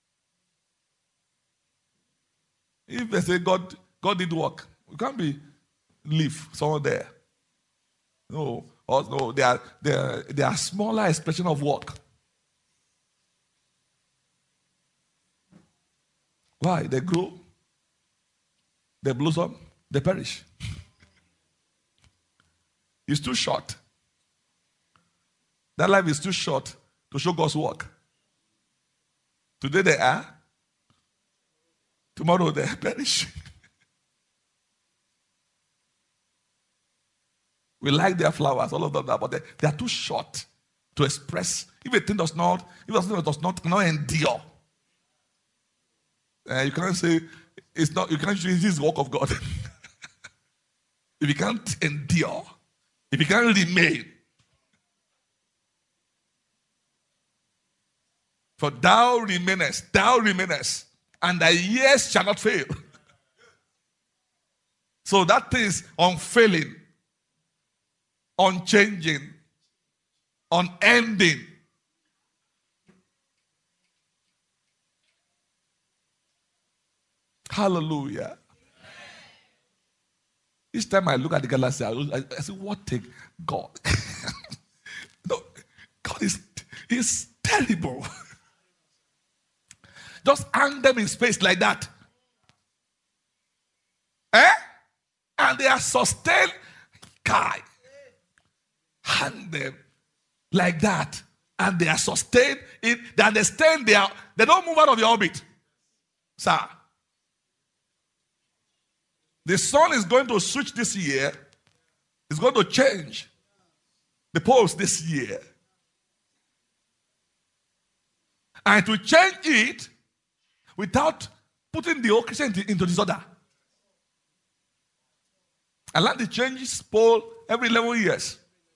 If they say God, God did work, we can't be live somewhere there. No, or no, they are they are they are smaller expression of work. Why? They grow, they blossom, they perish. It's too short. That life is too short to show God's work. Today they are, tomorrow they perish. We like their flowers, all of them, but they, they are too short to express. If a thing does not, if a thing does not, cannot endure, uh, you can't say it's not. You can't say this is the work of God. If you can't endure, if you can't remain, for thou remainest, thou remainest, and thy years shall not fail. So that is unfailing, unchanging, unending. Hallelujah. Each time I look at the galaxy, I, I, I say, what a God. No, God is, is terrible. Just hang them in space like that. Eh? And they are sustained. Kai. Hang them like that. And they are sustained. In, they understand they, are, they don't move out of the orbit. Sir. The sun is going to switch this year. It's going to change the poles this year. And to change it without putting the whole Christian into disorder. And let the changes pole every eleven years.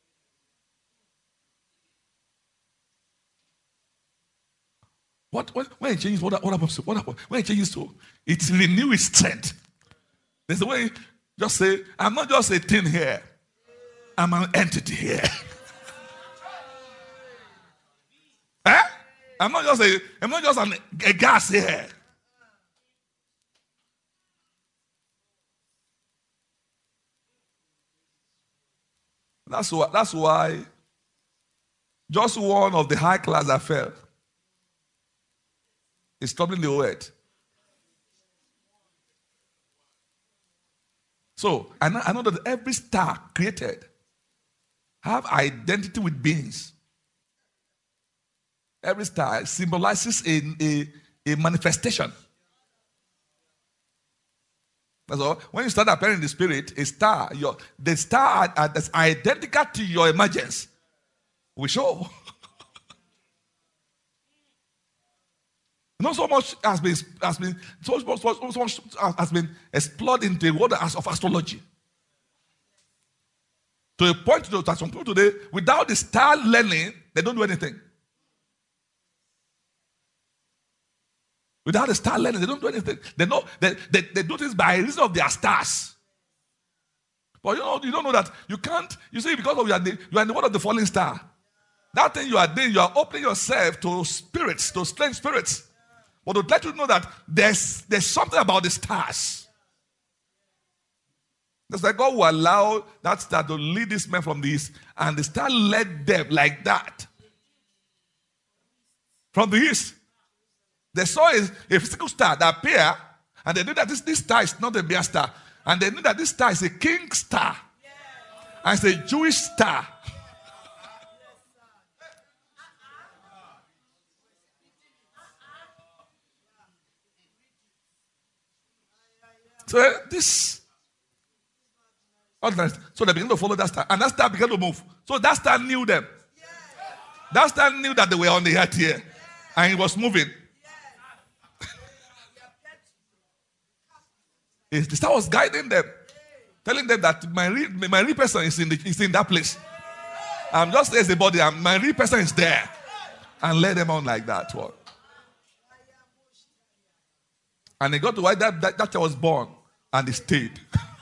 What, what when it changes, what, what happens? What happens? When it changes to, it renews its strength. There's a way, just say, I'm not just a thing here. I'm an entity here. Eh? I'm not just a, I'm not just an, a gas here. That's why, that's why just one of the high class that fell is troubling the whole earth. So, I know, I know that every star created have identity with beings. Every star symbolizes a, a, a manifestation. That's all. When you start appearing in the spirit, a star, your, the star that's identical to your emergence will show. Not so much has been has been so much, so much has been explored into the world of astrology. To a point that some people today, without the star learning, they don't do anything. Without the star learning, they don't do anything. They know they, they, they do things by reason of their stars. But you know, you don't know that you can't. You see, because of your you are in the world of the falling star. That thing you are doing, you are opening yourself to spirits, to strange spirits. But to let you know that there's there's something about the stars. That's like God will allow that star to lead this man from the east, and the star led them like that. From the east. They saw a, a physical star that appeared, and they knew that this, this star is not a mere star. And they knew that this star is a king star. And it's a Jewish star. So this, so they began to follow that star, and that star began to move. So that star knew them. That star knew that they were on the earth here, and it was moving. The star was guiding them, telling them that my real, my real person is in the, is in that place. I'm just as a body, I'm, my real person is there, and led them on like that. What? And they got to why that, that, that child was born, and they stayed.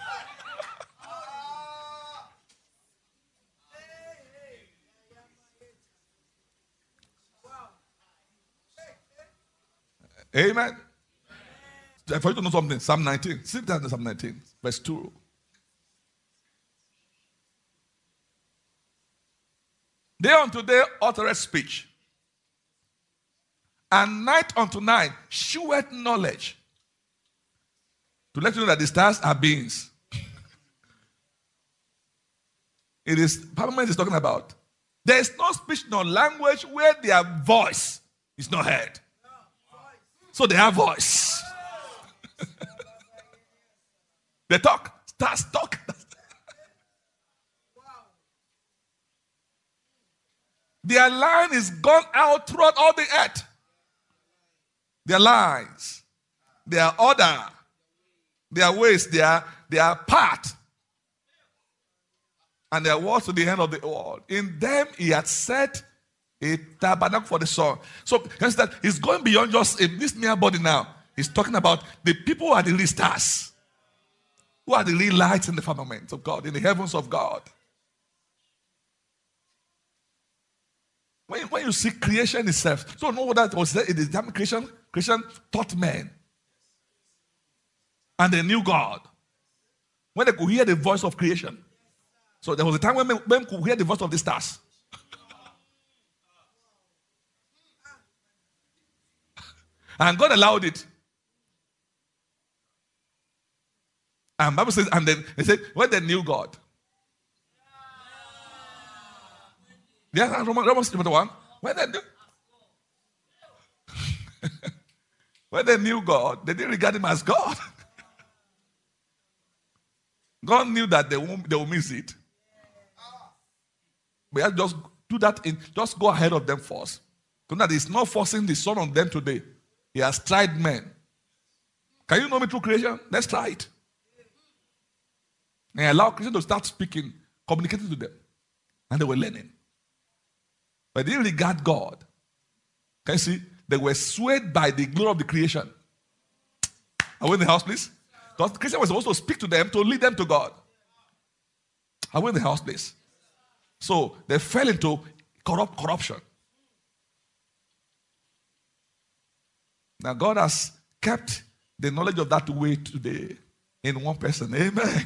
Amen. For you to know something, Psalm nineteen. Sit down in Psalm nineteen, verse two. Day unto day uttereth speech, and night unto night sheweth knowledge. To let you know that the stars are beings. It is, Parliament is talking about. There is no speech nor language where their voice is not heard. So they have voice. They talk. Stars talk. Their line is gone out throughout all the earth. Their lines, their order, their ways, their, their path, and their words to the end of the world. In them he had set a tabernacle for the sun. So that he's going beyond just a, this mere body now. He's talking about the people who are the real stars, who are the real lights in the firmament of God, in the heavens of God. When, when you see creation itself, so know what that was in the time creation, creation taught men. And they knew God. When they could hear the voice of creation. So there was a time when men, men could hear the voice of the stars. And God allowed it. And Bible says, and then they said, when they knew God. Yeah, Romans chapter one. When they knew, when they knew God, they didn't regard him as God. God knew that they won't, they will miss it. But I just do that in, just go ahead of them first. So that he's not forcing the son on them today. He has tried men. Can you know me through creation? Let's try it. And allow Christians to start speaking, communicating to them. And they were learning. But they didn't regard God. Can you see? They were swayed by the glory of the creation. Are we in the house, please? Because Christians were supposed to speak to them to lead them to God. Are we in the house, please? So they fell into corrupt corruption. Now God has kept the knowledge of that way today in one person. Amen.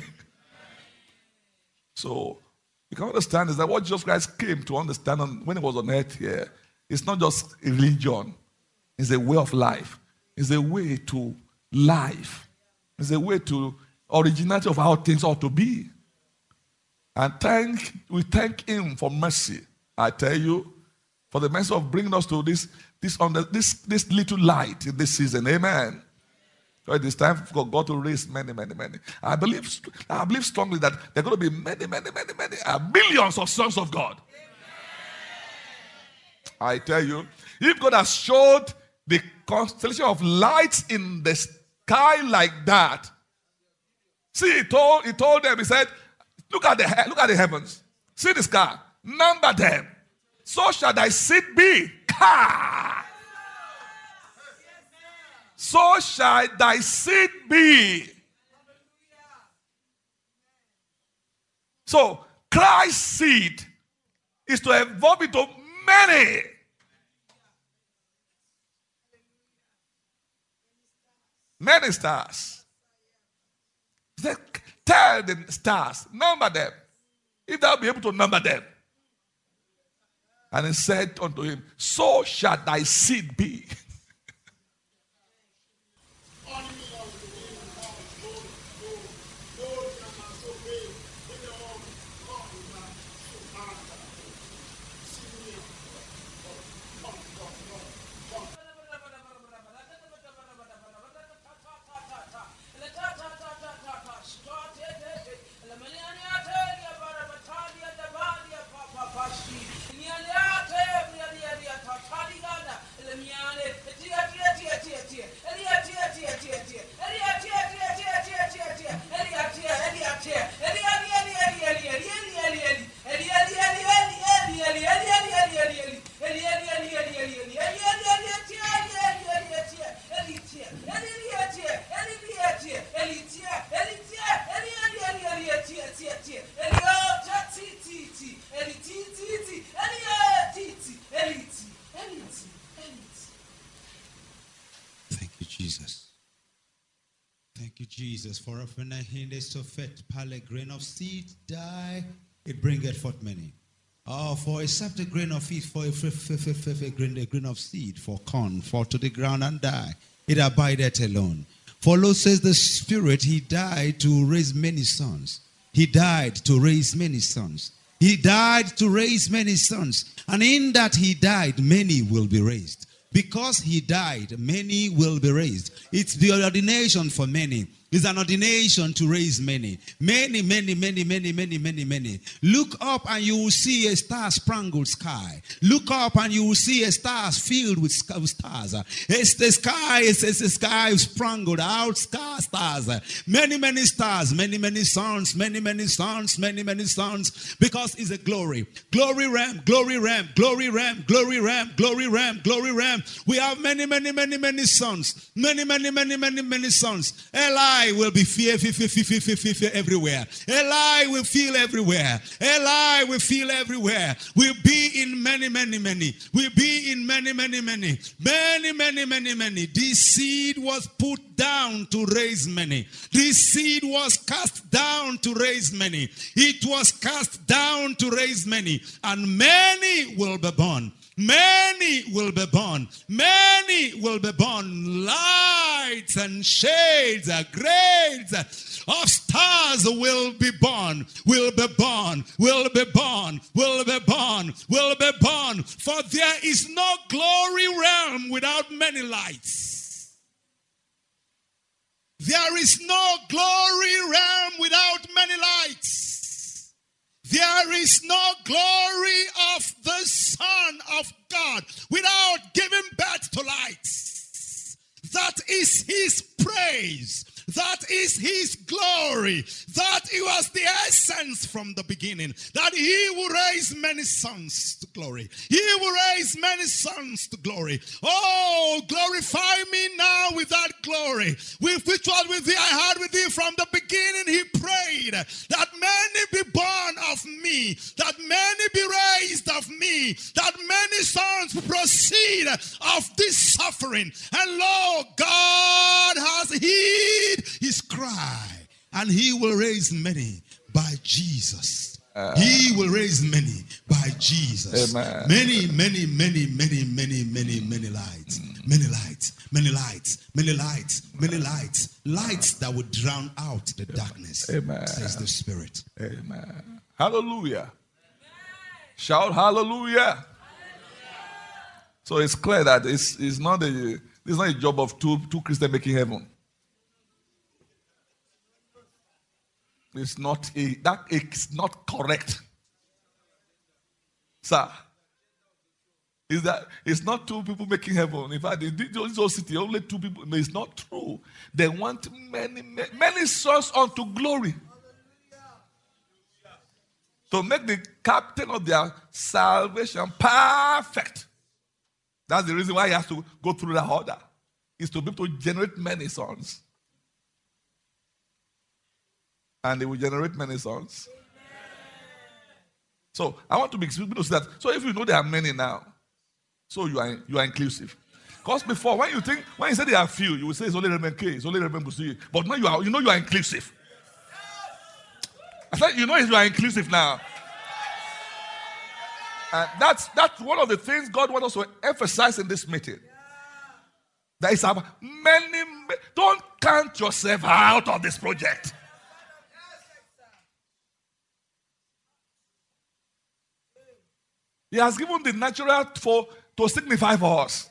So you can understand is that what Jesus Christ came to understand on, when he was on earth here, it's not just a religion. It's a way of life. It's a way to life. It's a way to originality of how things ought to be. And thank we thank him for mercy. I tell you, for the mercy of bringing us to this this under this this little light in this season. Amen. So it is time for God to raise many, many, many. I believe I believe strongly that there are going to be many, many, many, many, uh, billions of sons of God. Amen. I tell you, if God has showed the constellation of lights in the sky like that, see, he told he told them, he said, Look at the look at the heavens. See the sky. Number them. So shall thy seed be. Ha! So shall thy seed be. So Christ's seed is to evolve into many. Many stars. He said, tell the stars, number them, if thou be able to number them. And he said unto him, so shall thy seed be. Jesus, for if when I hear so fat pale grain of seed die, it bringeth forth many. Oh, for except a grain of wheat, for a, f- f- f- f- a, grain, a grain of seed, for corn, fall to the ground and die, it abideth alone. For lo says the Spirit, he died to raise many sons. He died to raise many sons. He died to raise many sons. And in that he died, many will be raised. Because he died, many will be raised. It's the ordination for many. It's an ordination to raise many. Many, many, many, many, many, many, many. Look up and you will see a star-spangled sky. Look up and you will see a stars filled with stars. It's the sky, it's, it's the sky sprangled out, star stars. Many, many stars, many, many suns, many, many suns, many, many suns. Because it's a glory. Glory realm, glory realm, glory realm, glory realm, glory realm, glory realm. We have many, many, many, many sons. Many, many, many, many, many sons. Eli will be fear, fear, fear, fear, fear, fear, fear, fear everywhere. Eli will feel everywhere. Eli will feel everywhere. We'll be in many, many, many. We'll be in many, many, many. Many, many, many, many. This seed was put down to raise many. This seed was cast down to raise many. It was cast down to raise many. And many will be born. Many will be born. Many will be born. Lights and shades, grades of stars will be born. Will be born. Will be born. Will be born. Will be born. For there is no glory realm without many lights. There is no glory realm without many is no glory of the Son of God without giving birth to light. That is his praise. That is his glory. That it was the essence from the beginning. That he will raise many sons to glory. He will raise many sons to glory. Oh, glorify me now with that glory, with which was with thee, I had with thee from the beginning. He prayed that many be born of me, that many be raised of me, that many sons proceed of this suffering. And lo, God has heed his cry, and he will raise many by Jesus. Uh, he will raise many by Jesus. Amen. Many, many, many, many, many, many, many lights. Mm. Many lights, many lights, many lights, many lights. Lights that would drown out the darkness. Amen. Says the Spirit. Amen. Hallelujah. Amen. Shout hallelujah. Hallelujah. So it's clear that it's, it's not a it's not a job of two, two Christians making heaven. It's not a, that is not correct. Sir. Is that it's not two people making heaven. In fact, in this whole city, only two people. No, it's not true. They want many, many, many souls unto glory. To make the captain of their salvation perfect. That's the reason why he has to go through the order. Is to be able to generate many sons. And they will generate many sons. So I want to be able to say that. So if you know there are many now, so you are you are inclusive. Because before, when you think when you say there are few, you will say it's only Reverend K, it's only Reverend Busi. But now you are you know you are inclusive. I said you know you are inclusive now. And that's that's one of the things God wants us to emphasize in this meeting. There is a many. Don't count yourself out of this project. He has given the natural for to signify for us.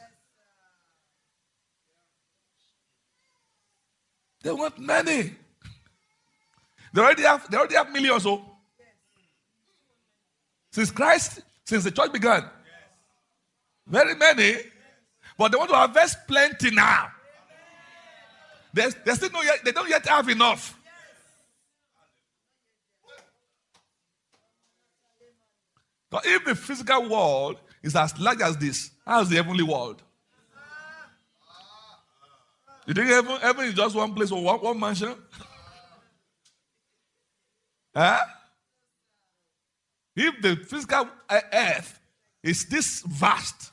They want many. They already have. They already have millions. So since Christ, since the church began, very many. But they want to harvest plenty now. They, they still don't yet, they don't yet have enough. But if the physical world is as large as this, how is the heavenly world? You think heaven, heaven is just one place or one, one mansion? Huh? If the physical earth is this vast,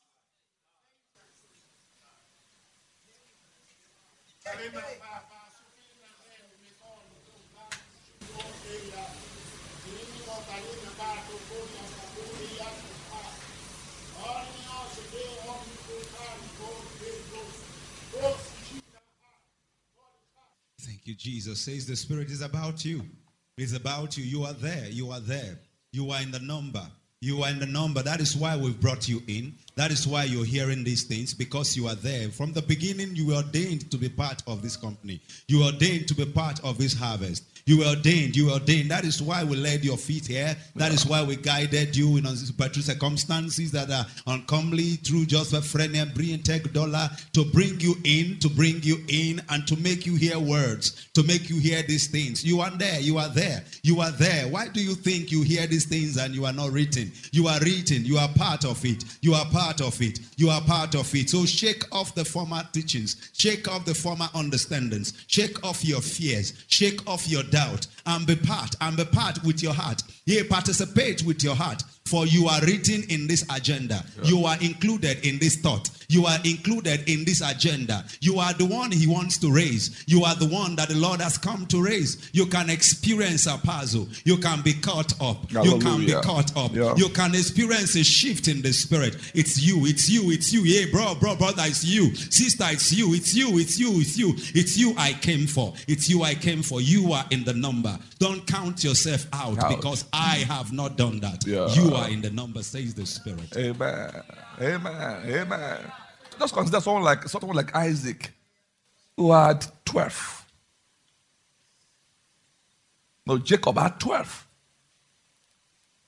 thank you, Jesus. Says the Spirit is about you. It's about you. You are there. You are there. You are in the number. You are in the number. That is why we've brought you in. That is why you're hearing these things, because you are there. From the beginning, you were ordained to be part of this company. You were ordained to be part of this harvest. You were ordained. You were ordained. That is why we led your feet here. That is why we guided you in circumstances that are uncomely through Joseph Frenia, Brian Dollar, to bring you in, to bring you in, and to make you hear words, to make you hear these things. You are there. You are there. You are there. Why do you think you hear these things and you are not written? You are written. You are part of it. You are part of it. You are part of it. So shake off the former teachings. Shake off the former understandings. Shake off your fears. Shake off your doubt. And be part. And be part with your heart. Yeah, participate with your heart. For you are written in this agenda. Yeah. You are included in this thought. You are included in this agenda. You are the one he wants to raise. You are the one that the Lord has come to raise. You can experience a puzzle. You can be caught up. Hallelujah. You can be caught up. Yeah. You can experience a shift in the spirit. It's you. It's you. It's you. Yeah, bro, bro, brother, it's you. Sister, it's you. It's you. It's you. It's you. It's you I came for. It's you I came for. You are in the number. Don't count yourself out, out. because I have not done that. Yeah. You are in the number, says the Spirit. Amen. Amen. Amen. Just consider someone like someone like Isaac, who had twelve. No, Jacob had twelve.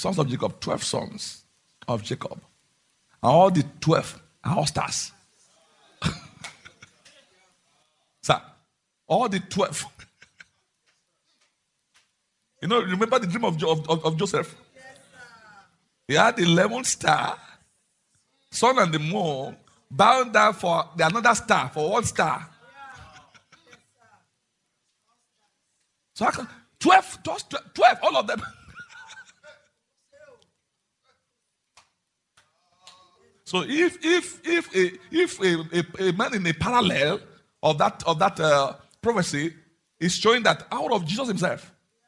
Sons of Jacob, twelve sons of Jacob. And all the twelve are all stars. Sir, all the twelve. You know, remember the dream of, of, of Joseph? Yes, he had eleven stars, sun and the moon, bound down for the another star, for one star. So I can, twelve, just twelve, all of them. So if if if a if a, a, a man in a parallel of that of that uh, prophecy is showing that out of Jesus himself.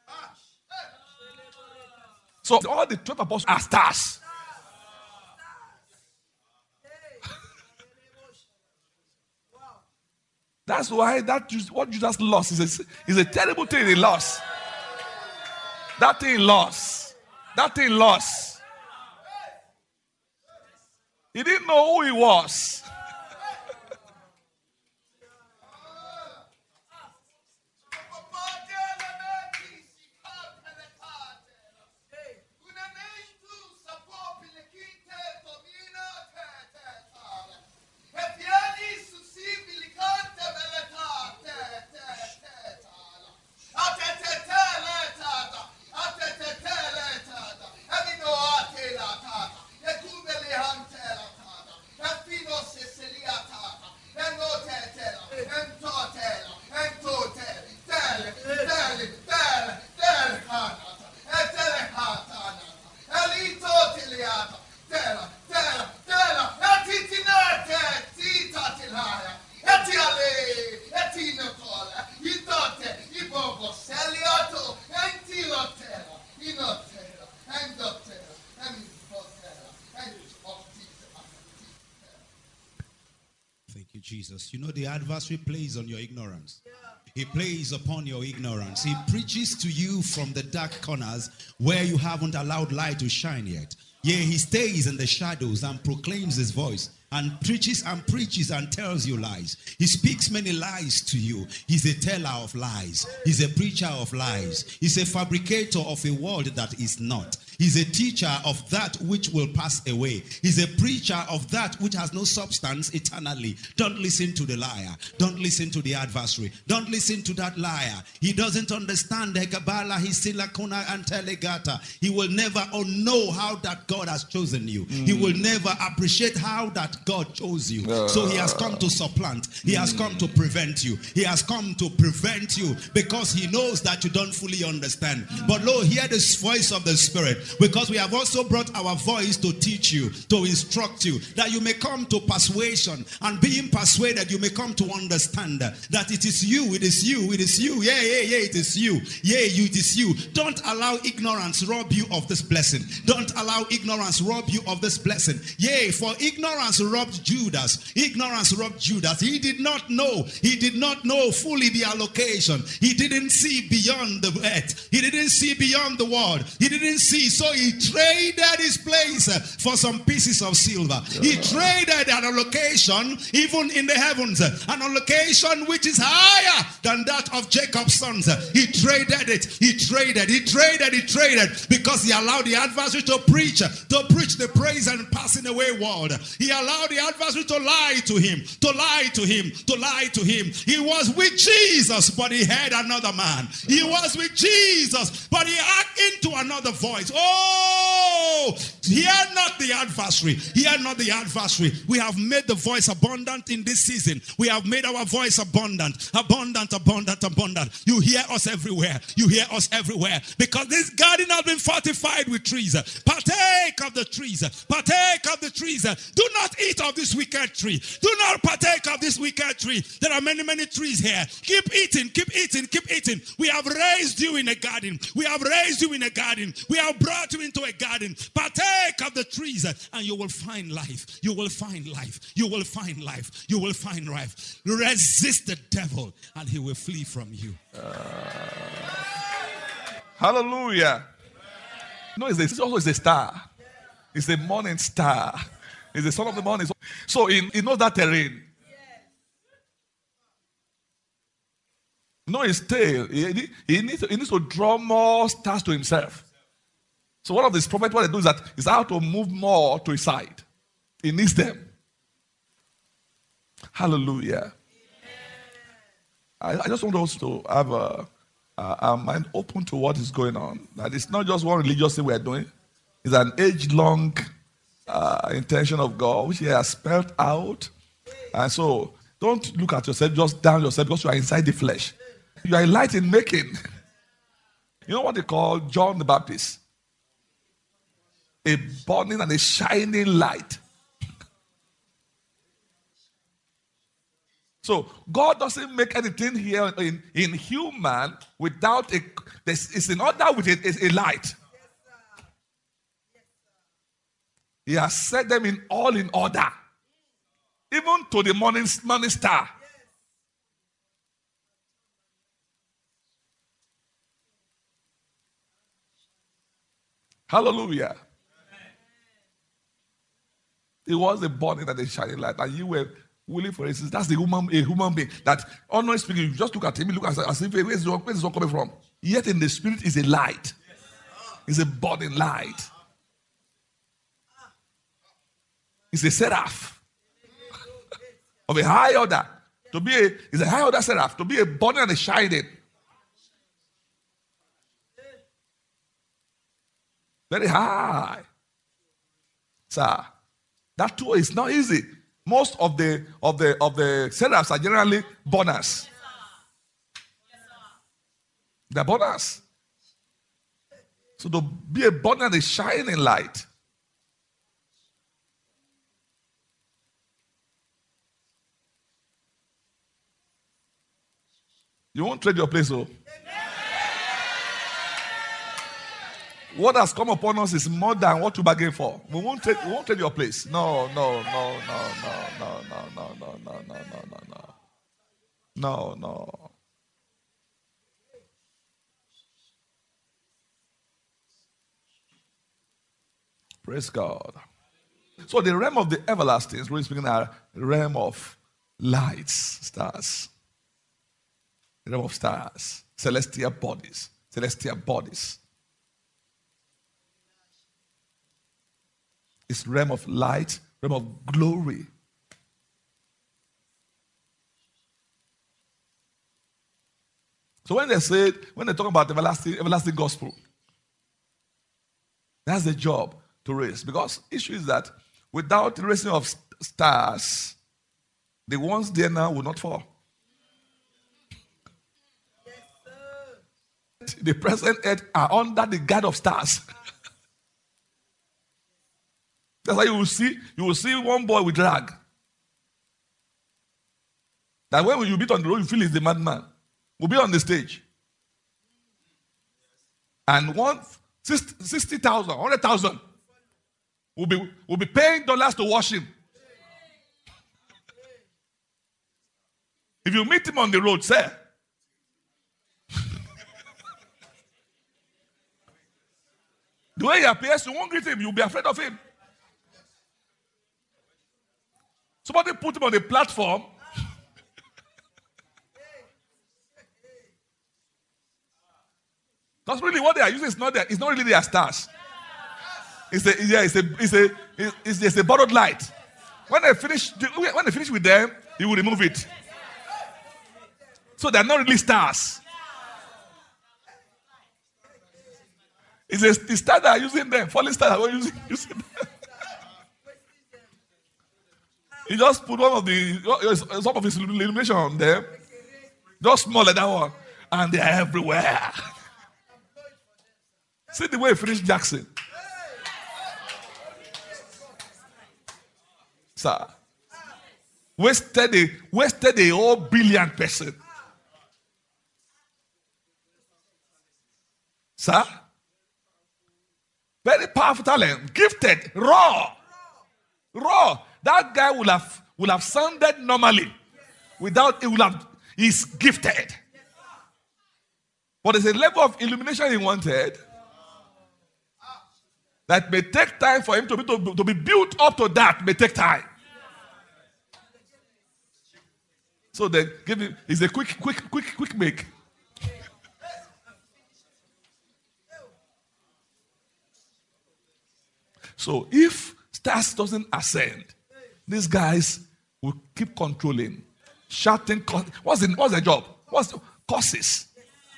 So all the twelve apostles are stars. That's why that what you just lost is a, is a terrible thing he lost. That thing lost. That thing lost. He didn't know who he was. Jesus. You know, the adversary plays on your ignorance. He plays upon your ignorance. He preaches to you from the dark corners where you haven't allowed light to shine yet. Yea, he stays in the shadows and proclaims his voice and preaches and preaches and tells you lies. He speaks many lies to you. He's a teller of lies. He's a preacher of lies. He's a fabricator of a world that is not. He's a teacher of that which will pass away. He's a preacher of that which has no substance eternally. Don't listen to the liar. Don't listen to the adversary. Don't listen to that liar. He doesn't understand the Kabbalah, Hisilakuna, and Telegata. He will never know how that God has chosen you. Mm. He will never appreciate how that God chose you. Uh, so he has come to supplant. He has come to prevent you. He has come to prevent you because he knows that you don't fully understand. But lo, hear this voice of the Spirit. Because we have also brought our voice to teach you, to instruct you, that you may come to persuasion, and being persuaded you may come to understand that it is you, it is you, it is you, yeah, yeah, yeah, it is you, yeah, you, it is you. Don't allow ignorance rob you of this blessing. Don't allow ignorance rob you of this blessing. Yea, for ignorance robbed Judas. Ignorance robbed Judas. He did not know. He did not know fully the allocation. He didn't see beyond the earth. He didn't see beyond the world. He didn't see. So he traded his place for some pieces of silver. He traded an allocation even in the heavens. An allocation which is higher than that of Jacob's sons. He traded it. He traded. He traded. He traded because he allowed the adversary to preach. To preach the praise and passing away word. He allowed the adversary to lie to him. To lie to him. To lie to him. He was with Jesus, but he heard another man. He was with Jesus, but he acted into another voice. Oh, hear not the adversary. Hear not the adversary. We have made the voice abundant in this season. We have made our voice abundant. Abundant, abundant, abundant. You hear us everywhere. You hear us everywhere. Because this garden has been fortified with trees. Partake of the trees. Partake of the trees. Do not eat of this wicked tree. Do not partake of this wicked tree. There are many, many trees here. Keep eating, keep eating, keep eating. We have raised you in a garden. We have raised you in a garden. We have brought you into a garden. Partake of the trees and you will find life. You will find life. You will find life. You will find life. Resist the devil and he will flee from you. Uh, hallelujah. No, it's, a, it's also it's a star. It's the morning star. It's the son of the morning. So he, he knows that terrain. No, his tail. He, he, needs to, he needs to draw more stars to himself. So one of these prophets, what they do is that is how to move more to his side. He needs them. Hallelujah. I, I just want us to have a, a, our mind open to what is going on. That it's not just one religious thing we are doing. It's an age-long uh, intention of God, which He has spelled out. And so, don't look at yourself, just down yourself, because you are inside the flesh. You are a light in making. You know what they call John the Baptist? A burning and a shining light. So God doesn't make anything here in, in human without a, it's in order with a, a light. He has set them in all in order. Even to the morning, morning star. Hallelujah. It was a burning and a shining light, and you were willing for instance. That's the human, a human being that, honestly speaking, you just look at him, look at as if where's the where's the coming from? Yet in the spirit is a light. It's a burning light. It's a seraph of a high order. To be a is a high order seraph. To be a burning and a shining. Very high. Sir, that too is not easy. Most of the of the of the seraphs are generally burners. They're burners. So to be a burner and a shining light. You won't trade your place, though. What has come upon us is more than what you bargain for. We won't trade, we won't trade your place. No, no, no, no, no, no, no, no, no, no, no, no, no. No, no. Praise God. So the realm of the everlasting is really speaking a realm of lights, stars. The realm of stars, celestial bodies, celestial bodies. It's realm of light, realm of glory. So when they say, when they talk about everlasting, everlasting gospel, that's the job to raise. Because issue is that without the raising of stars, the ones there now will not fall. Yes, the present earth are under the guard of stars. That's why you will see, you will see one boy with drag. That when you beat on the road, you feel he's the madman. Will be on the stage. And one sixty thousand, one hundred thousand will be, will be paying dollars to wash him. If you meet him on the road, sir, the way he appears, you won't greet him, you'll be afraid of him. Somebody put him on the platform. Because really what they are using is not their, it's not really their stars. It's a yeah, it's a it's a it's, it's a borrowed light. When they finish when they finish with them, you will remove it. So they're not really stars. It's a the star that are using them, falling stars are using, using them. He just put one of the some of his illumination on them, just smaller than that one, and they're everywhere. See the way he finished Jackson. Sir, wasted a wasted a whole billion person. Sir, very powerful talent, gifted, raw, raw. That guy will have will have sounded normally, without it will have. He's gifted, but there's a level of illumination he wanted that may take time for him to be to, to be built up to. That may take time. So they give him. It's a quick, quick, quick, quick make. So if stars doesn't ascend, these guys will keep controlling, shouting. What's the, what's the job? What's the causes?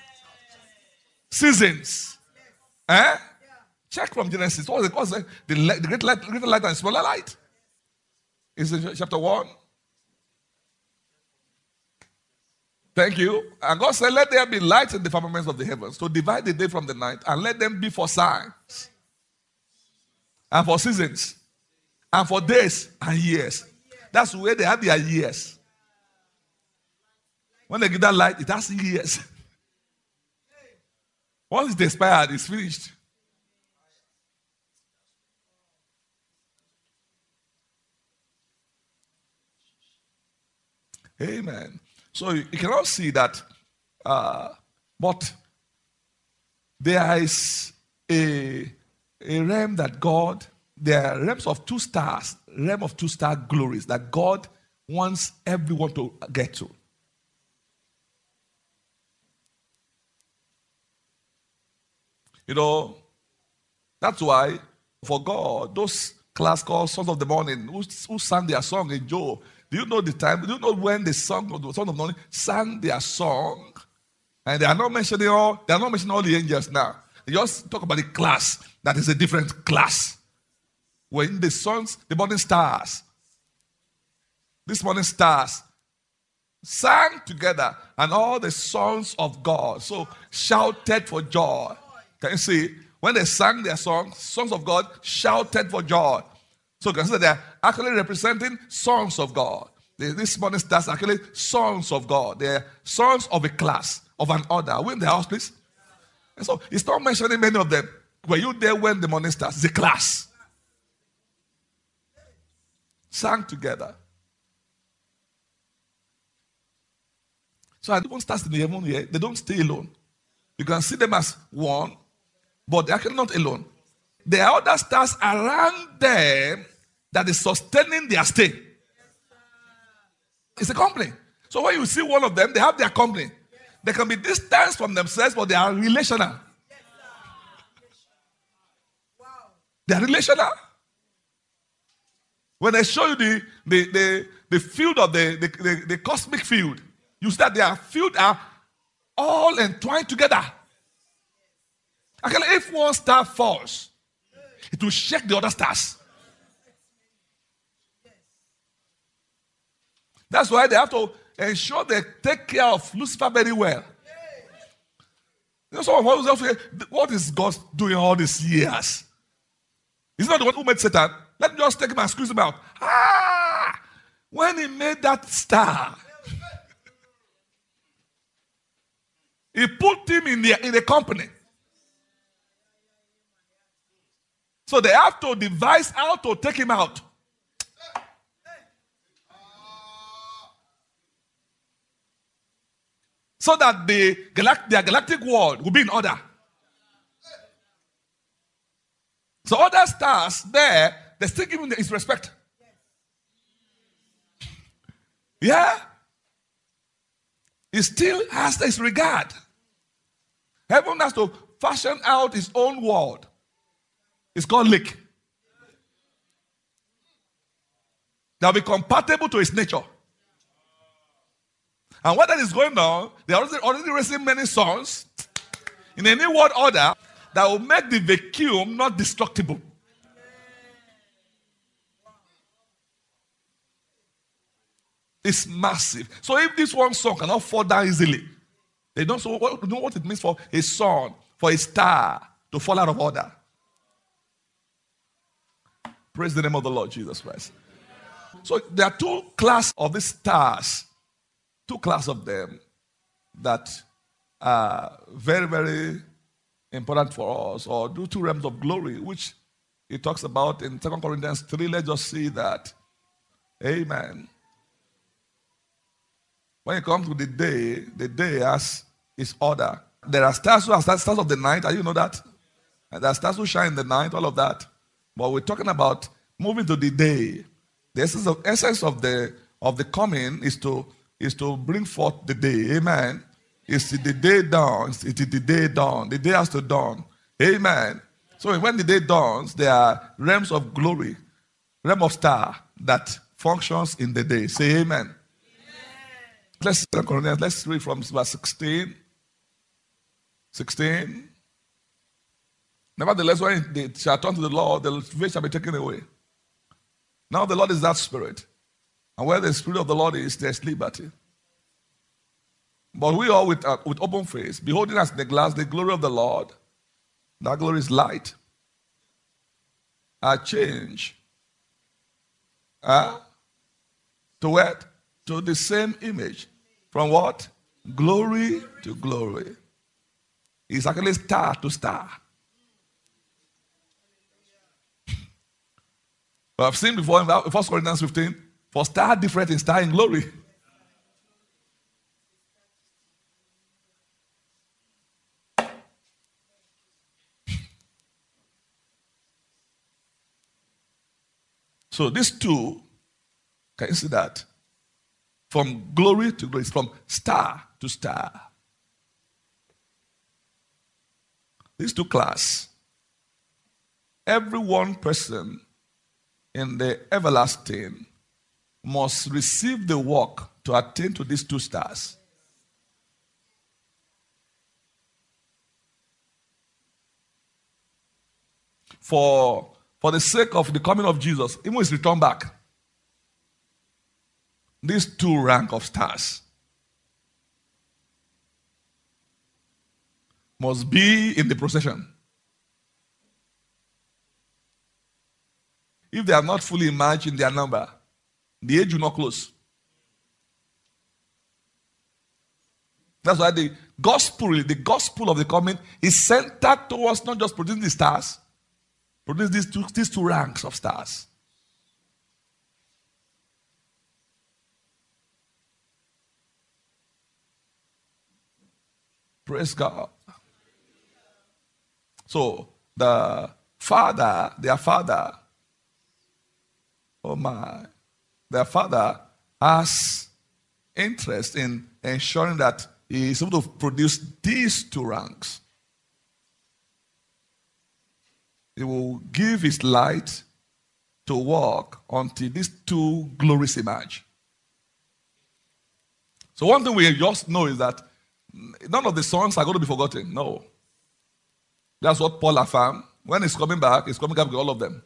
Seasons. Eh? Check from Genesis. What was it? What's the, the, the great light, greater light and smaller light? Is it chapter one? Thank you. And God said, let there be light in the firmaments of the heavens to divide the day from the night, and let them be for signs, and for seasons, and for days and years. That's where they have their years. When they give that light, it has years. Once it's expired, it's finished. Amen. So you cannot see that, uh, but there is a, a realm that God, there are realms of two stars, realm of two star glories that God wants everyone to get to. You know, that's why for God, those class called Sons of the Morning, who, who sang their song in Job, do you know the time? Do you know when the song of the Son of the Morning sang their song? And they are not mentioning all, they are not mentioning all the angels now. They just talk about the class that is a different class. When the sons, the morning stars, these morning stars sang together, and all the sons of God so shouted for joy. Can you see? When they sang their song, sons of God shouted for joy. So you can see that they're actually representing sons of God. They, these morning stars are actually sons of God. They're sons of a class, of an order. Are we in the house, please? And so it's not mentioning many of them. Were you there when the morning stars? It's a class. Sang together. So I don't start in the heaven here. They don't stay alone. You can see them as one, but they're actually not alone. There are other stars around them that is sustaining their stay. It's a company. So when you see one of them, they have their company. They can be distant from themselves, but they are relational. They are relational. When I show you the, the, the, the field of the, the, the, the cosmic field, you see that their field are all entwined together. Actually, if one star falls, it will shake the other stars. That's why they have to ensure they take care of Lucifer very well. You know, someone who say, what is God doing all these years? He's not the one who made Satan. Let me just take him and squeeze him out. Ah! When he made that star, he put him in the, in the company. So they have to devise how to take him out. So that the galact- their galactic world will be in order. So other stars there, they still give him his respect. Yeah. He still has his regard. Heaven has to fashion out his own world. It's called lake. That will be compatible to his nature. And what that is going on, they are already, already raising many sons in a new world order that will make the vacuum not destructible. It's massive. So if this one son cannot fall down easily, they don't know what it means for a sun, for a star to fall out of order. Praise the name of the Lord Jesus Christ. So there are two classes of these stars, two classes of them that are very, very important for us, or do two realms of glory, which he talks about in Second Corinthians three. Let's just see that. Amen. When it comes to the day, the day has its order. There are stars who are stars of the night. Do you know that? And there are stars who shine in the night, all of that. But we're talking about moving to the day. The essence of, essence of the of the coming is to is to bring forth the day. Amen. It's the day dawn. It's the day dawn. The day has to dawn. Amen. So when the day dawns, there are realms of glory, realm of star that functions in the day. Say amen. Amen. Let's, let's read from verse sixteen. sixteen. Nevertheless, when they shall turn to the Lord, the veil shall be taken away. Now the Lord is that Spirit. And where the Spirit of the Lord is, there is liberty. But we all with, uh, with open face, beholding as in the glass the glory of the Lord, that glory is light, are changed uh, to what? To the same image. From what? Glory to glory. It's actually star to star. I've seen before in First Corinthians fifteen, for star different in star in glory. So these two, can you see that? From glory to glory, from star to star. These two class, every one person in the everlasting must receive the work to attain to these two stars. For, for the sake of the coming of Jesus, even his return back, these two rank of stars must be in the procession. If they are not fully merged in their number, the age will not close. That's why the gospel, the gospel of the coming is centered towards not just producing the stars, produce these two, these two ranks of stars. Praise God. So the father, their father, oh my, their father has interest in ensuring that he is able to produce these two ranks. He will give his light to work until these two glories emerge. So one thing we just know is that none of the sons are going to be forgotten. No. That's what Paul affirmed. When he's coming back, he's coming back with all of them.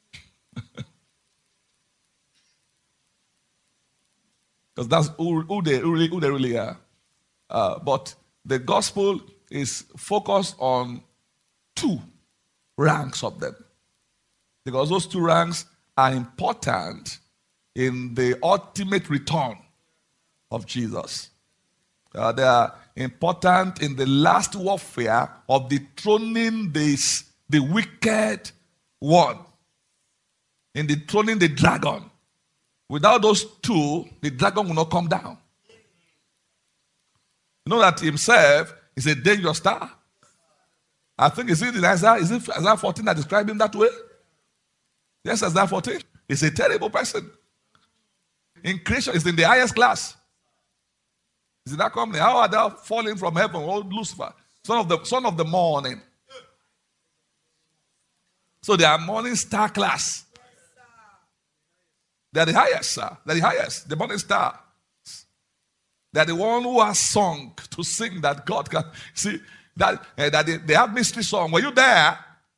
Because that's who, who, they, really, who they really are. Uh, but the gospel is focused on two ranks of them. Because those two ranks are important in the ultimate return of Jesus. Uh, they are important in the last warfare of dethroning this, the wicked one. In dethroning the dragon. Without those two, the dragon will not come down. You know that himself is a dangerous star. I think, is it in Isaiah, is it Isaiah fourteen that describes him that way? Yes, Isaiah fourteen. He's a terrible person. In creation, he's in the highest class. Is it that company? How are they falling from heaven? Oh, Lucifer, son of the son of the morning. So they are morning star class. They are the highest, sir. They are the highest, the morning star. They are the one who has sung to sing that God can see that, uh, that they, they have mystery song. Were you there?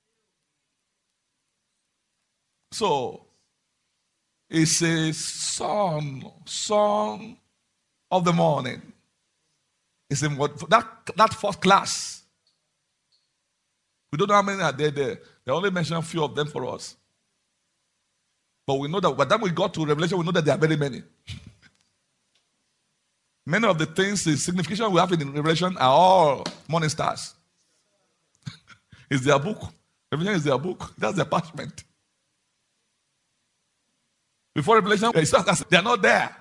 So it's a song, song of the morning. It's in what that that first class. We don't know how many are there. There. They only mention a few of them for us. But we know that by the time we got to Revelation, we know that there are very many. Many of the things, the signification we have in Revelation are all morning stars. It's their book. Revelation is their book. That's their parchment. Before Revelation, they are not there.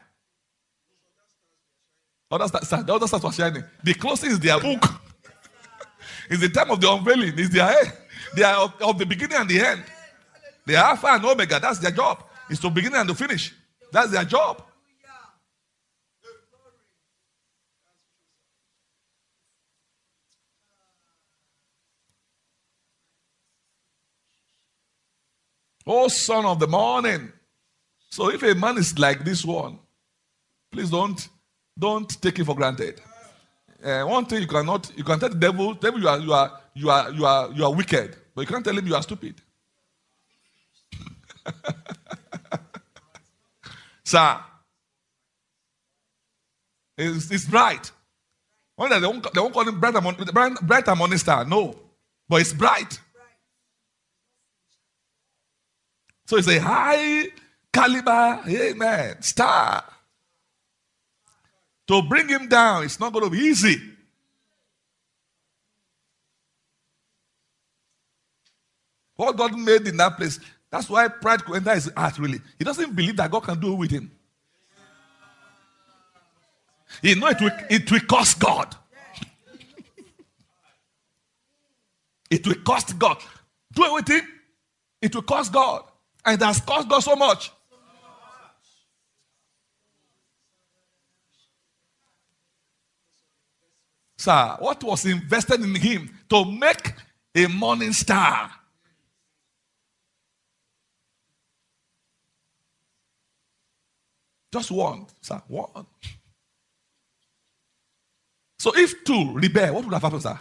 Other stars, the other stars were shining. The closing is their book. It's the time of the unveiling. It's their head. They are of, of the beginning and the end. They are Alpha and Omega. That's their job. It's to begin and to finish. That's their job. Oh, son of the morning. So if a man is like this one, please don't don't take it for granted. Uh, one thing you cannot you can tell the devil, devil you are you are you are you are you are wicked, but you can't tell him you are stupid. Sir, it's, it's bright. Only that they won't, they won't call him bright and, bright, bright and morning star. No, but it's bright. So it's a high caliber, amen, star. To bring him down, it's not going to be easy. What God made in that place, that's why pride could enter his heart, really. He doesn't believe that God can do it with him. He knows it will, it will cost God. It will cost God. Do it with him, it will cost God. And it has cost God so much. Sir, what was invested in him to make a morning star? Just one, sir, one. So if two rebel, what would have happened, sir?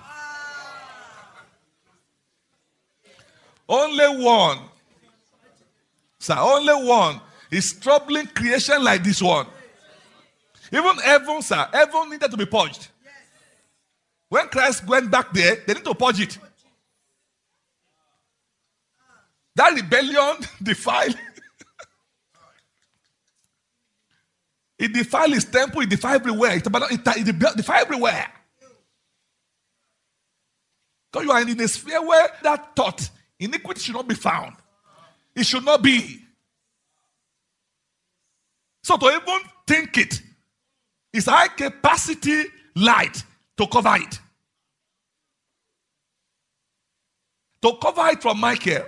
Only one. Sir, only one is troubling creation like this one. Even heaven, sir, heaven needed to be purged. When Christ went back there, they need to purge it. That rebellion defiled. It defiled his temple, it defiled everywhere. It, it, it defiled everywhere. Because you are in a sphere where that thought, iniquity should not be found. It should not be. So to even think it is high capacity light to cover it. To cover it from Michael.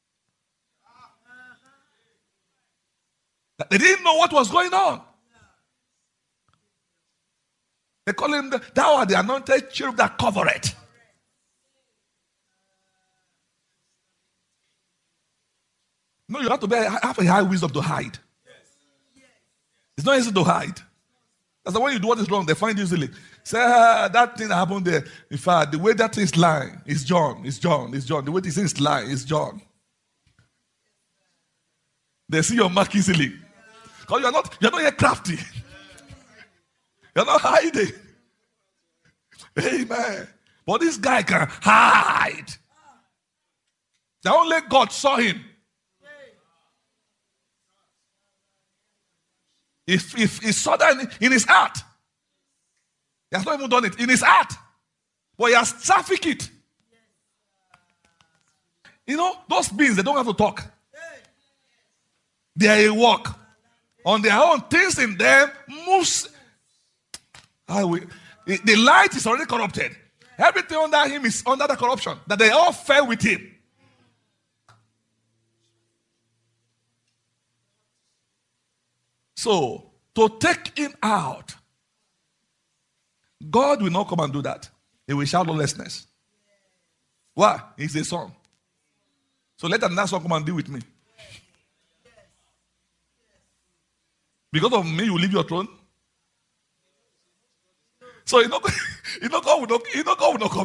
They didn't know what was going on. They call him, the, thou art the anointed cherub that cover it. No, you have to be, have a high wisdom to hide. It's not easy to hide. That's why when you do what is wrong, they find you easily. Say, ah, that thing that happened there. In fact, the way that thing is lying is John. It's John. It's John. The way this thing is lying is John. They see your mark easily. Because you're not, you're not yet crafty. You're not hiding. Amen. But this guy can hide. The only God saw him. If, if he saw that in, in his heart, he has not even done it in his heart, but he has trafficked it. You know, those beings, they don't have to talk. They are a walk. On their own, things in them moves. I will, the light is already corrupted. Everything under him is under the corruption. That they all fell with him. So, to take him out, God will not come and do that. He will shout lawlessness. Why? He's a son. So let another son come and deal with me. Because of me, you leave your throne. So you know, you know God will not, you know God will not come.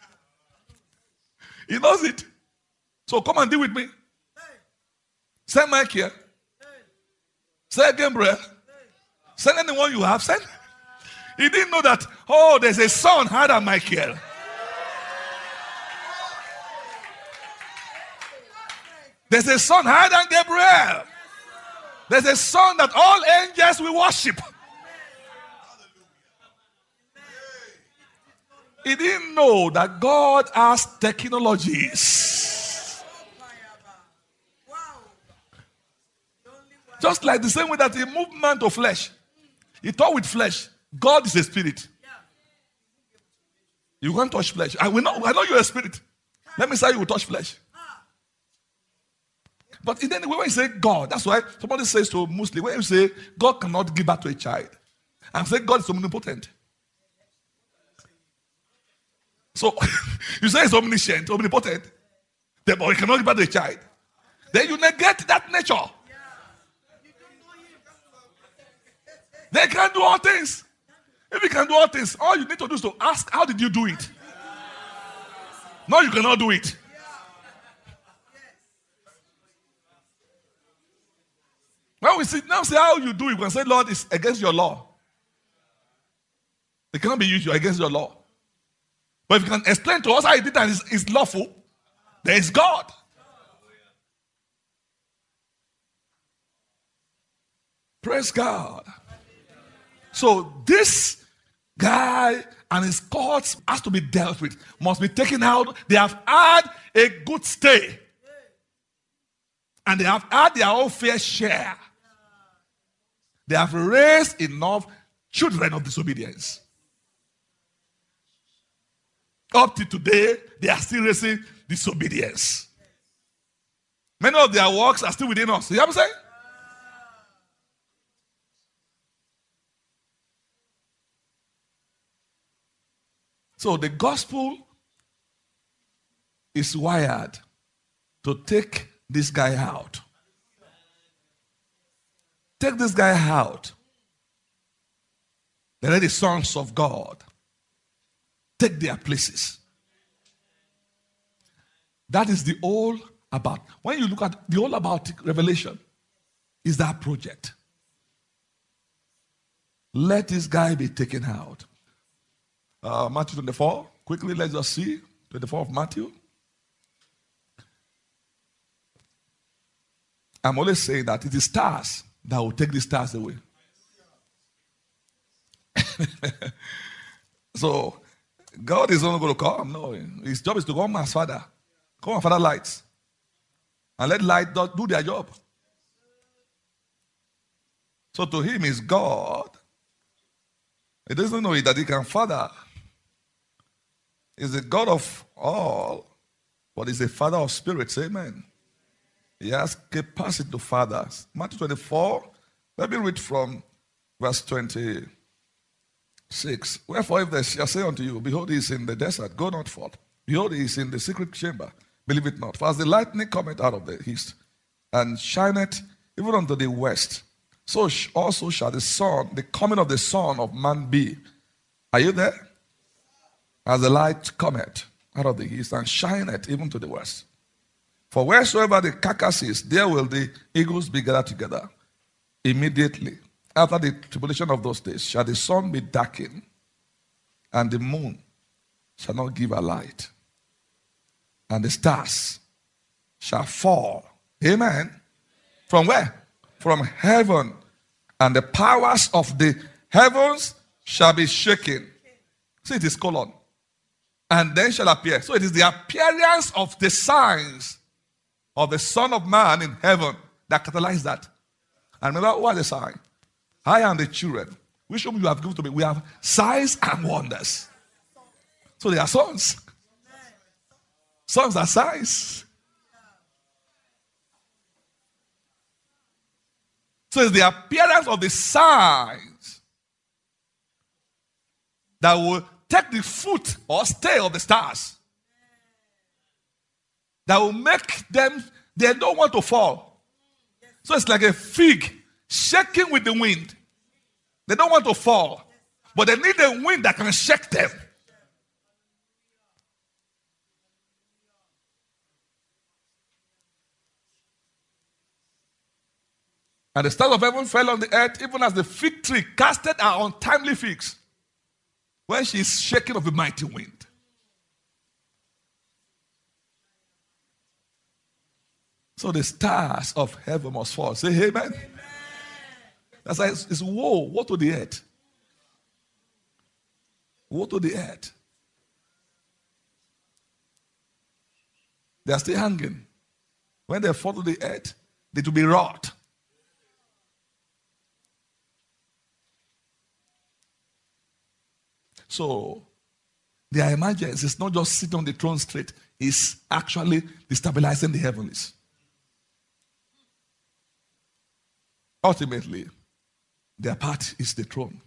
He knows it. So come and deal with me. Send Mike here. Send Gabriel. Send anyone you have. Send. He didn't know that, oh, there's a son higher than Michael. There's a son higher than Gabriel. There's a son that all angels will worship. He didn't know that God has technologies. Just like the same way that he moved man to flesh. He thought with flesh. God is a spirit. You can't touch flesh. I will not, I know you're a spirit. Let me say you will touch flesh. But in any way, when you say God, that's why somebody says to a Muslim, when you say God cannot give birth to a child, and say God is omnipotent. So you say it's omniscient, omnipotent, but he cannot give birth to a child. then you negate that nature. They can do all things. If you can do all things, all you need to do is to ask, how did you do it? No, you cannot do it. When we see, now see how you do it, we can say, Lord, it's against your law. It cannot be used against your law. But if you can explain to us how you did that is, is lawful, there is God. Praise God. So this guy and his courts has to be dealt with, must be taken out. They have had a good stay. And they have had their own fair share. They have raised enough children of disobedience. Up to today, they are still raising disobedience. Many of their works are still within us. You know what I'm saying? So the gospel is wired to take this guy out. Take this guy out. Let the sons of God take their places. That is the all about. When you look at the all about Revelation, is that project. Let this guy be taken out. Uh, Matthew twenty-four, quickly let's just see. twenty-four of Matthew. I'm always saying that it is stars that will take the stars away. So, God is not going to come. No, his job is to come as Father. Come as Father lights. And let light do their job. So to him is God. He doesn't know that he can Father. He's the God of all, but he's the Father of spirits. Amen. He has capacity to father. Matthew twenty-four, let me read from verse twenty-six. Wherefore, if they shall say unto you, behold, he is in the desert, go not forth. Behold, he is in the secret chamber, believe it not. For as the lightning cometh out of the east, and shineth even unto the west, so also shall the sun, the coming of the Son of Man be. Are you there? As the light cometh out of the east, and shineth even to the west. For wheresoever the carcass is, there will the eagles be gathered together. Immediately, after the tribulation of those days, shall the sun be darkened, and the moon shall not give a light, and the stars shall fall. Amen. From where? From heaven. And the powers of the heavens shall be shaken. See, it is colon. And then shall appear. So it is the appearance of the signs of the Son of Man in heaven that catalyze that. And remember, what is the sign? I am the children, which whom you have given to me. We have signs and wonders. So they are sons. Sons are signs. So it's the appearance of the signs that will take the foot or stay of the stars. That will make them, they don't want to fall. So it's like a fig shaking with the wind. They don't want to fall. But they need a wind that can shake them. And the stars of heaven fell on the earth, even as the fig tree casted her untimely figs, when she is shaken of the mighty wind. So the stars of heaven must fall. Say amen. Amen. That's why it's, it's woe, woe to the earth. Woe to the earth. They are still hanging. When they fall to the earth, they will be wrought. So, their emergence is not just sitting on the throne straight, it's actually destabilizing the heavens. Ultimately, their part is the throne.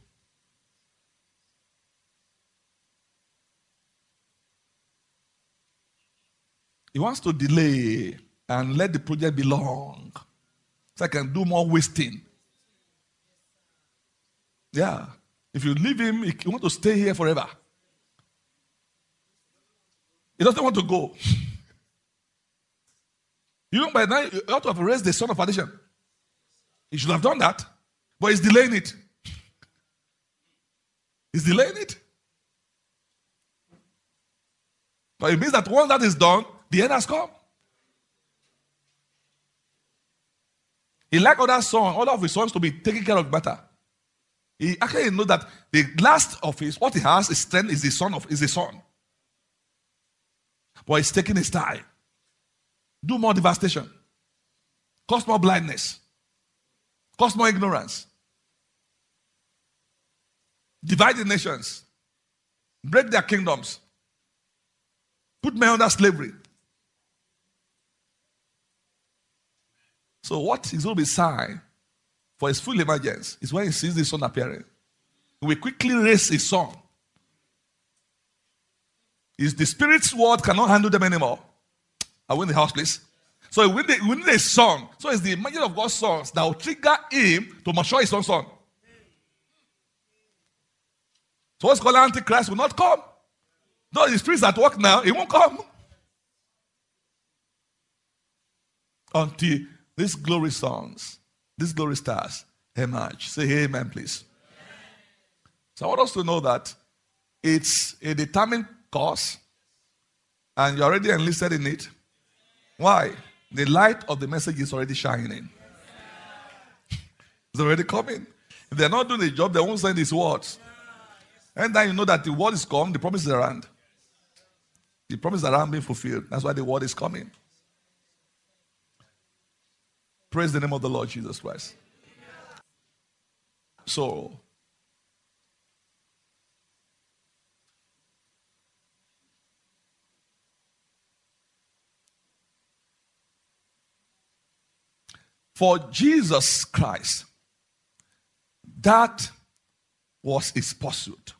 He wants to delay and let the project be long, so I can do more wasting. Yeah. If you leave him, he want to stay here forever. He doesn't want to go. You know, by now, you ought to have raised the son of perdition. He should have done that, but he's delaying it. He's delaying it. But it means that once that is done, the end has come. He like other sons, all of his sons to be taking care of better. He actually knows that the last of his, what he has is strength is the son of is the son. But he's taking his time. Do more devastation. Cause more blindness. Cause more ignorance. Divide the nations. Break their kingdoms. Put men under slavery. So what is going to be a sign for his full emergence is when he sees the son appearing. He will quickly raise his son. Is the spirit's word cannot handle them anymore. Are we in the house, please? So we need, we need a son. So it's the imagine of God's sons that will trigger him to mature his own son. So what's called Antichrist will not come. No, the spirits at work now, it won't come. Until these glory sons, these glory stars emerge. Say amen, please. So I want us to know that it's a determined cause and you're already enlisted in it. Why? The light of the message is already shining. It's already coming. If they're not doing the job, they won't send these words. And then you know that the word is come, the promise is around. The promise is around being fulfilled. That's why the word is coming. Praise the name of the Lord Jesus Christ. So, for Jesus Christ, that was his pursuit.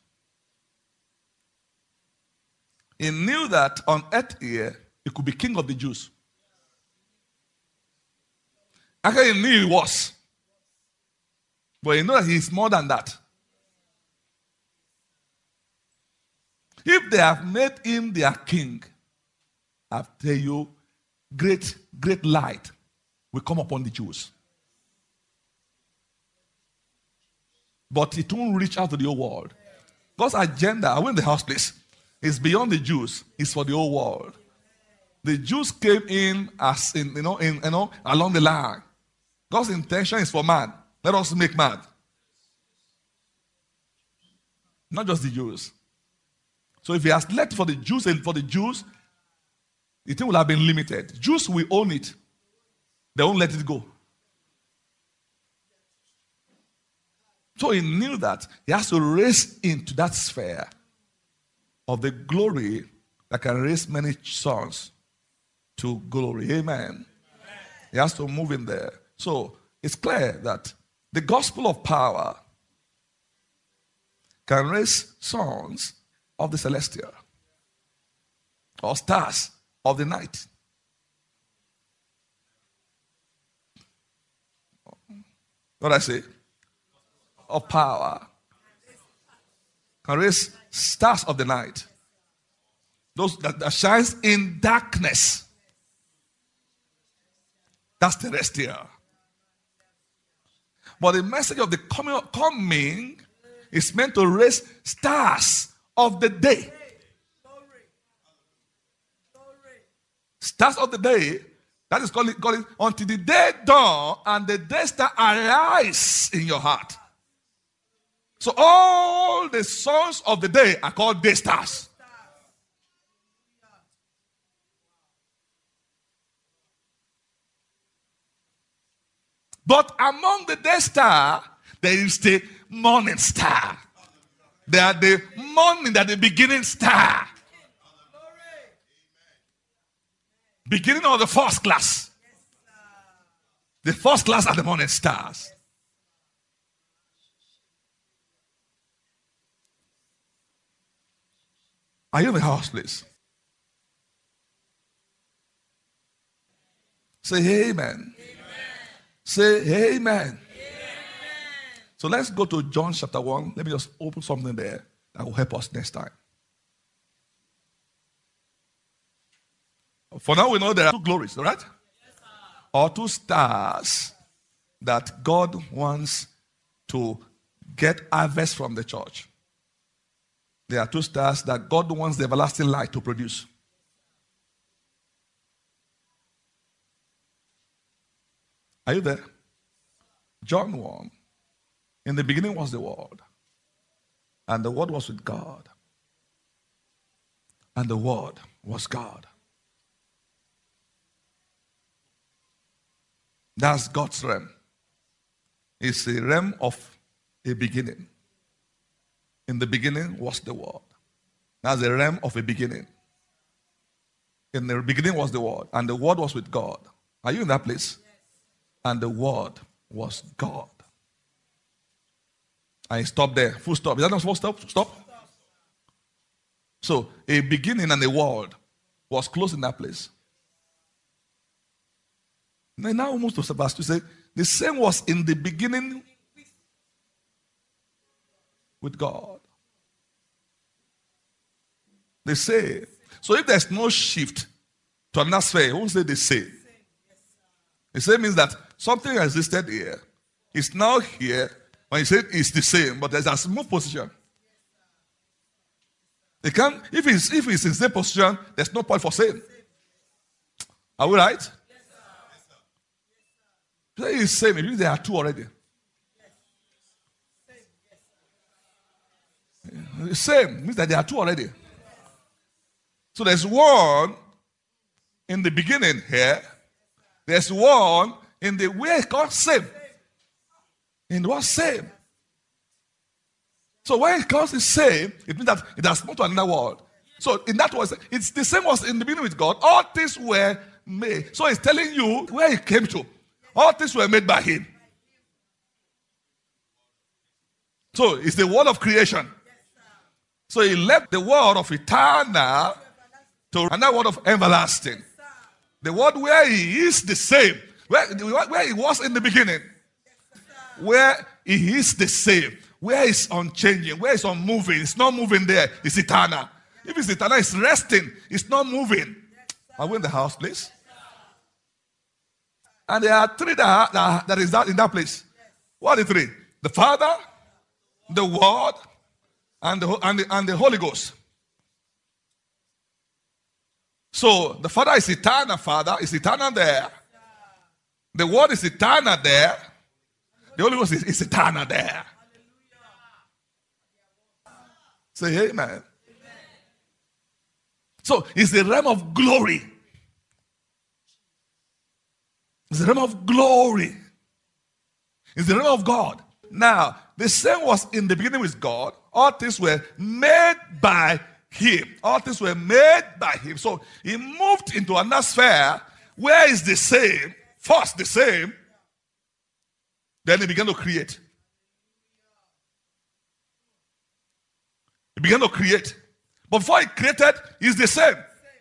He knew that on earth here, he could be king of the Jews. Actually, he knew he was. But he knew that he is more than that. If they have made him their king, I tell you, great, great light will come upon the Jews. But it won't reach out to the whole world. God's agenda, I win the house, please, is beyond the Jews. It's for the whole world. The Jews came in as in, you know, in, you know, along the line. God's intention is for man. Let us make man. Not just the Jews. So if he has left for the Jews and for the Jews, the thing will have been limited. Jews will own it. They won't let it go. So he knew that he has to raise into that sphere of the glory that can raise many sons to glory. Amen. Amen. He has to move in there. So it's clear that the gospel of power can raise sons of the celestial or stars of the night. What I say? Of power. Can raise stars of the night. Those that, that shines in darkness. That's terrestrial. But the message of the coming, coming is meant to raise stars of the day. Stars of the day. That is called it, called it until the day dawn and the day star arise in your heart. So all the sons of the day are called day stars. But among the day star, there is the morning star. They are the morning, that the beginning star. Beginning of the first class. The first class are the morning stars. Are you in the house, please? Say amen. Amen. Say amen. Amen. So let's go to John chapter one. Let me just open something there that will help us next time. For now, we know there are two glories, right? Yes, or two stars that God wants to get harvest from the church. There are two stars that God wants the everlasting light to produce. Are you there? John one. In the beginning was the Word, and the Word was with God, and the Word was God. That's God's realm. It's a realm of a beginning. In the beginning was the Word. That's the realm of a beginning. In the beginning was the Word, and the Word was with God. Are you in that place? Yes. And the Word was God. I stop there. Full stop. Is that not supposed to stop? Stop. So a beginning and a world was close in that place. And now almost to verse two say, the same was in the beginning with God. They say. So if there's no shift to another sphere, you won't say the same. The same means that something existed here. It's now here. When you say it's the same, but there's a smooth position. It can, if it's if it's in the same position, there's no point for saying. Are we right? Yes, sir. Say it's same. It means there are two already. The same means that there are two already. So there's one in the beginning here. There's one in the way called same. In what same? So when it calls the same, it means that it has moved to another world. So in that was it's the same was in the beginning with God. All things were made. So it's telling you where he came to. All things were made by him. So it's the world of creation. So he left the world of eternal to another world of everlasting. The world where he is the same. Where, where he was in the beginning. Where he is the same. Where it's unchanging. Where it's unmoving. It's not moving there. It's eternal. If it's eternal, it's resting. It's not moving. Are we in the house, please? And there are three that, are, that, are, that is that in that place. What are the three? The Father, the Word, and the, and the, and the Holy Ghost. So the Father is eternal Father. Is eternal there. The Word is eternal there. The Holy Ghost is, is eternal there. Say amen. Amen. So it's the realm of glory. It's the realm of glory. It's the realm of God. Now, the same was in the beginning with God. All things were made by him. All things were made by him. So he moved into another sphere where is the same. First the same. Then he began to create. He began to create. But before he created, he's the same.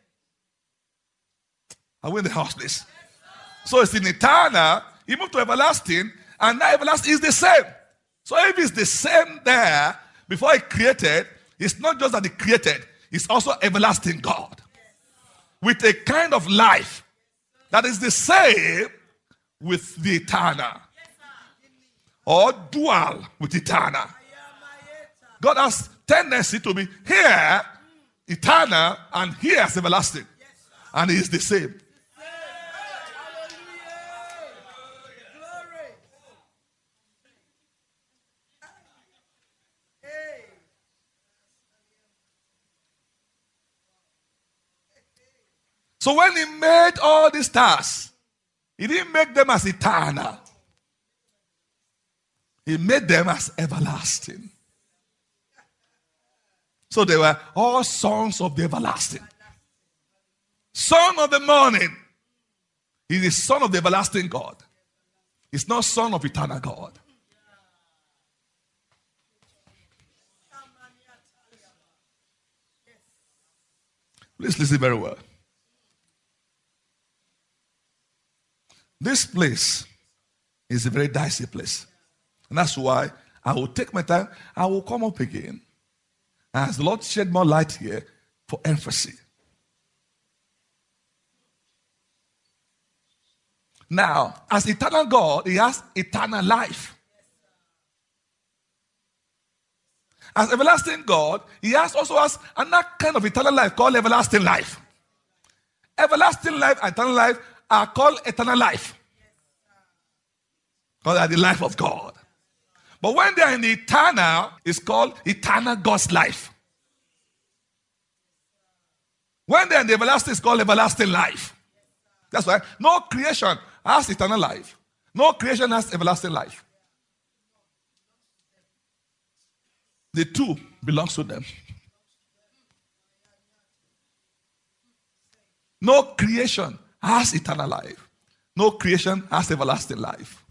Are we in the house, please? So it's in eternal. He moved to everlasting. And now everlasting is the same. So if it's the same there, before he created, it's not just that he created. It's also everlasting God. With a kind of life that is the same with the eternal. Or dual with eternal. God has tendency to be here, eternal, and here as everlasting. And he is the same. So when he made all these stars, he didn't make them as eternal. He made them as everlasting. So they were all sons of the everlasting. Son of the morning. He is the son of the everlasting God. He's not son of eternal God. Please listen very well. This place is a very dicey place. And that's why I will take my time. I will come up again. As the Lord shed more light here for emphasis. Now, as eternal God, he has eternal life. As everlasting God, he has also has another kind of eternal life called everlasting life. Everlasting life and eternal life are called eternal life. Because they are the life of God. But when they are in the eternal, it's called eternal God's life. When they are in the everlasting, it's called everlasting life. That's why no creation has eternal life. No creation has everlasting life. The two belongs to them. No creation has eternal life. No creation has everlasting life.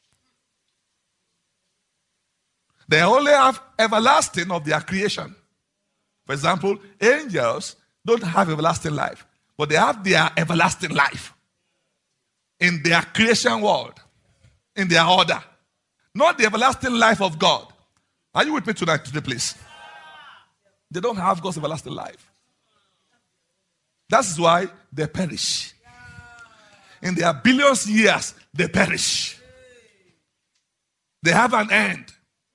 They only have everlasting of their creation. For example, angels don't have everlasting life, but they have their everlasting life in their creation world, in their order. Not the everlasting life of God. Are you with me tonight, today, please? They don't have God's everlasting life. That's why they perish. In their billions of years, they perish. They have an end.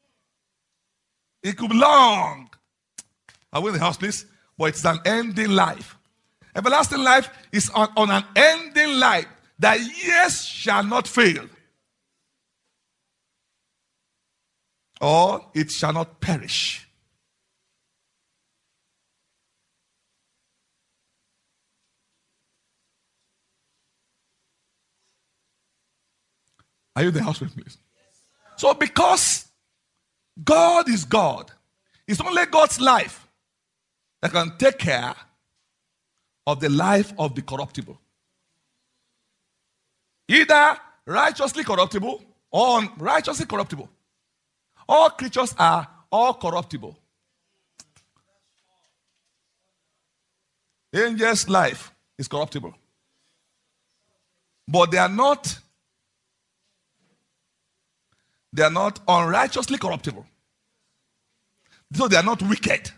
It could be long. Are we in the house, please? But it's an ending life. Everlasting life is on, on an ending life that years shall not fail. Or it shall not perish. Are you in the house with me? So because God is God, it's only God's life that can take care of the life of the corruptible. Either righteously corruptible or unrighteously corruptible. All creatures are all corruptible. Angels' life is corruptible. But they are not they are not unrighteously corruptible. So they are not wicked.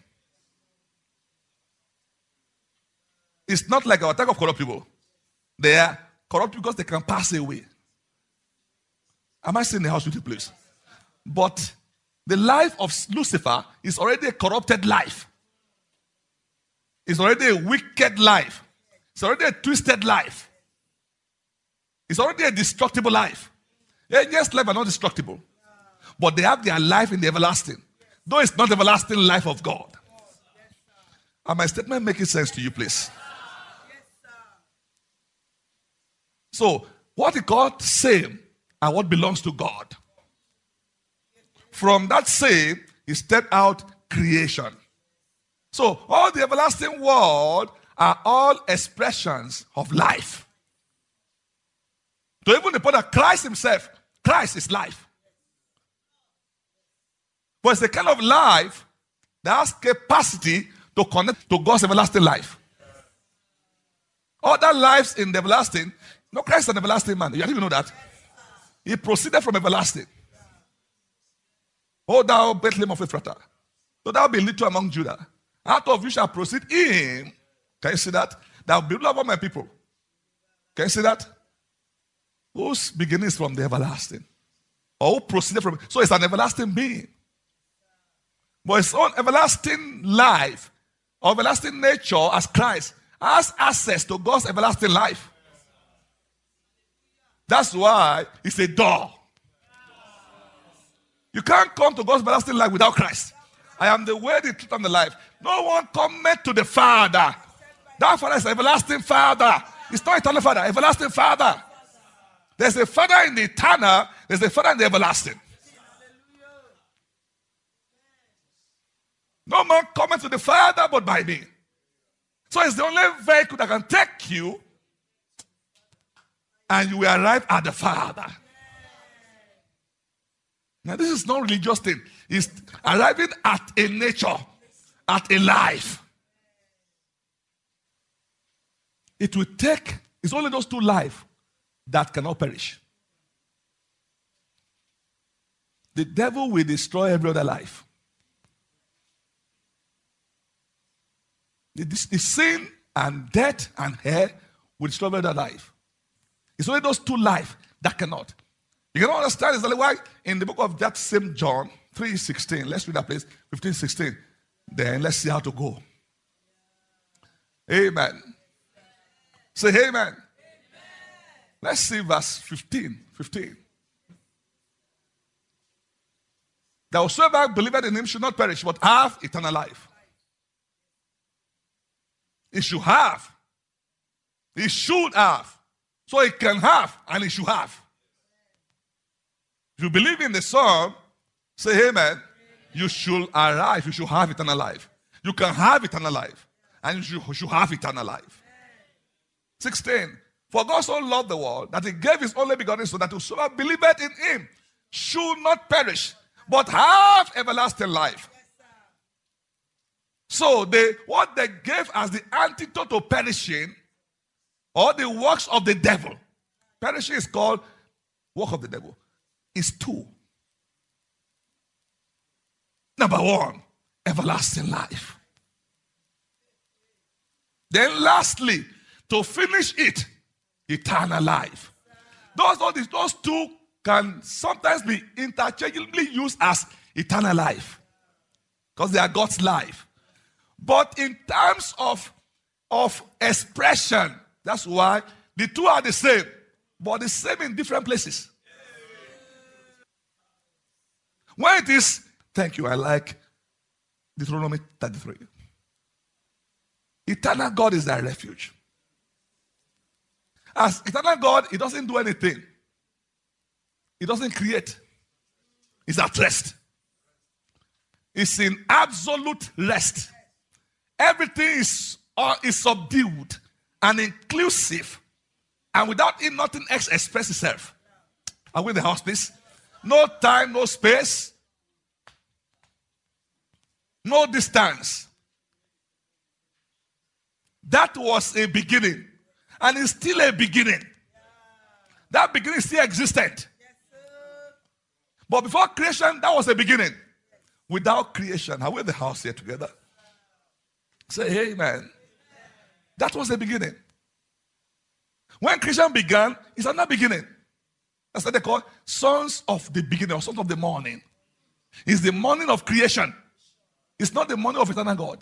It's not like our type of corruptible. They are corrupt because they can pass away. Am I still in the house with you, please? But the life of Lucifer is already a corrupted life. It's already a wicked life. It's already a twisted life. It's already a destructible life. Angels' life are not destructible. But they have their life in the everlasting. Though it's not the everlasting life of God. Are my statement making sense to you, please? So, what he called same are what belongs to God. From that same, he stepped out creation. So, all the everlasting world are all expressions of life. To even the point that Christ himself, Christ is life. But it's the kind of life that has capacity to connect to God's everlasting life. Other lives in the everlasting, no, Christ is an everlasting man. You didn't even know that. He proceeded from everlasting. O thou Bethlehem of Ephrathah, so thou be little among Judah. Out of you shall proceed him. Can you see that? Thou be beloved of my people. Can you see that? Whose beginning is from the everlasting. Or who proceeded from. So it's an everlasting being. But its own everlasting life, or everlasting nature as Christ, has access to God's everlasting life. That's why it's a door. You can't come to God's everlasting life without Christ. I am the way, the truth, and the life. No one cometh to the Father. That Father is an everlasting Father. It's not eternal Father, everlasting Father. There's a Father in the eternal, there's a Father in the everlasting. No man cometh to the Father but by me. So it's the only vehicle that can take you and you will arrive at the Father. Now this is not religious thing. It's arriving at a nature, at a life. It will take, it's only those two lives that cannot perish. The devil will destroy every other life. The, the sin and death and hell will destroy every other life. It's only those two lives that cannot. You cannot understand exactly why in the book of that same John three sixteen, let's read that place, fifteen sixteen. Then let's see how to go. Amen. Say amen. Amen. Let's see verse fifteen. fifteen. That whosoever believeth in him should not perish, but have eternal life. He should have. He should have. So he can have and he should have. If you believe in the Son, say amen. Amen. You should arrive. You should have eternal life. You can have eternal life. And you should, you should have eternal life. sixteen. For God so loved the world that he gave his only begotten Son, that whosoever believeth in him should not perish, but have everlasting life. So they, what they gave as the antidote to perishing, or the works of the devil. Perishing is called work of the devil. Is two. Number one, everlasting life. Then lastly, to finish it, eternal life. Those, those, those two can sometimes be interchangeably used as eternal life, because they are God's life. But in terms of, of expression, that's why the two are the same, but the same in different places. When it is, thank you, I like Deuteronomy thirty-three. Eternal God is thy refuge. As eternal God, he doesn't do anything. He doesn't create. He's at rest. He's in absolute rest. Everything is, uh, is subdued and inclusive. And without him, nothing else expresses itself. Are we in the house, please? No time, no space. No distance. That was a beginning. And it's still a beginning. That beginning is still existent. But before creation, that was a beginning. Without creation, are we in the house here together? Say amen. That was the beginning. When creation began, it's another beginning. That's what they call sons of the beginning or sons of the morning. It's the morning of creation. It's not the morning of eternal God.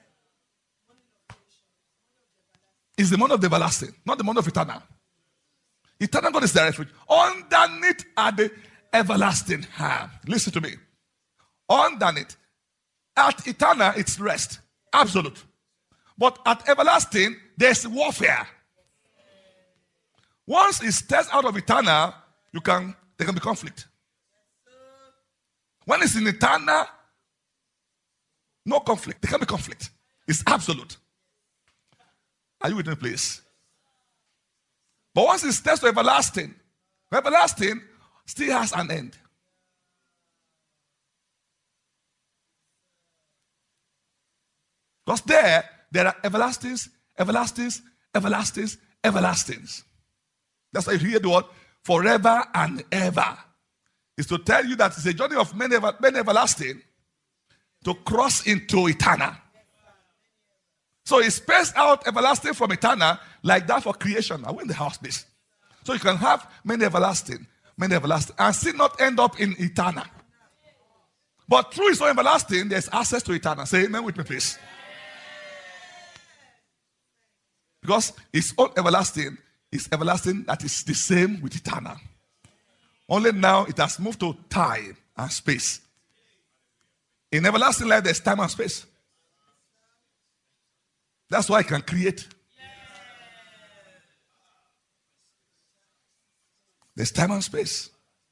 It's the morning of the everlasting, not the morning of eternal. Eternal God is the refuge. Underneath are the everlasting hand. Listen to me. Underneath. At eternal, it's rest. Absolute. But at everlasting, there's warfare. Once it steps out of eternal, you can there can be conflict. When it's in eternal, no conflict. There can be conflict. It's absolute. Are you with me, please? But once it steps to everlasting, everlasting still has an end. Because there, there are everlastings, everlastings, everlastings, everlastings. That's why you hear the word forever and ever. It's to tell you that it's a journey of many, ever, many everlasting to cross into eternal. So it spaced out everlasting from eternal like that for creation. I win the house, please. So you can have many everlasting, many everlasting, and still not end up in eternal. But through his own everlasting, there's access to eternal. Say amen with me, please. Because his own everlasting is everlasting that is the same with eternal. Only now it has moved to time and space. In everlasting life, there's time and space. That's why I can create. There's time and space.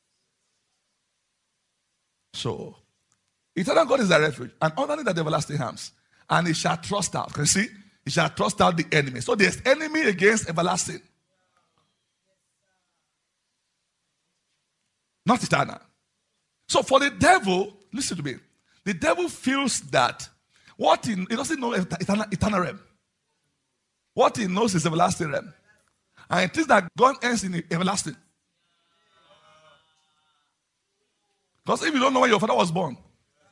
So, eternal God is the refuge, and underneath the everlasting arms, and he shall thrust out. Can you see? He shall thrust out the enemy. So there's enemy against everlasting. Not eternal. So for the devil, listen to me. The devil feels that what he, he doesn't know eternal, eternal realm. What he knows is everlasting realm. And it thinks that God ends in everlasting. Because if you don't know when your father was born,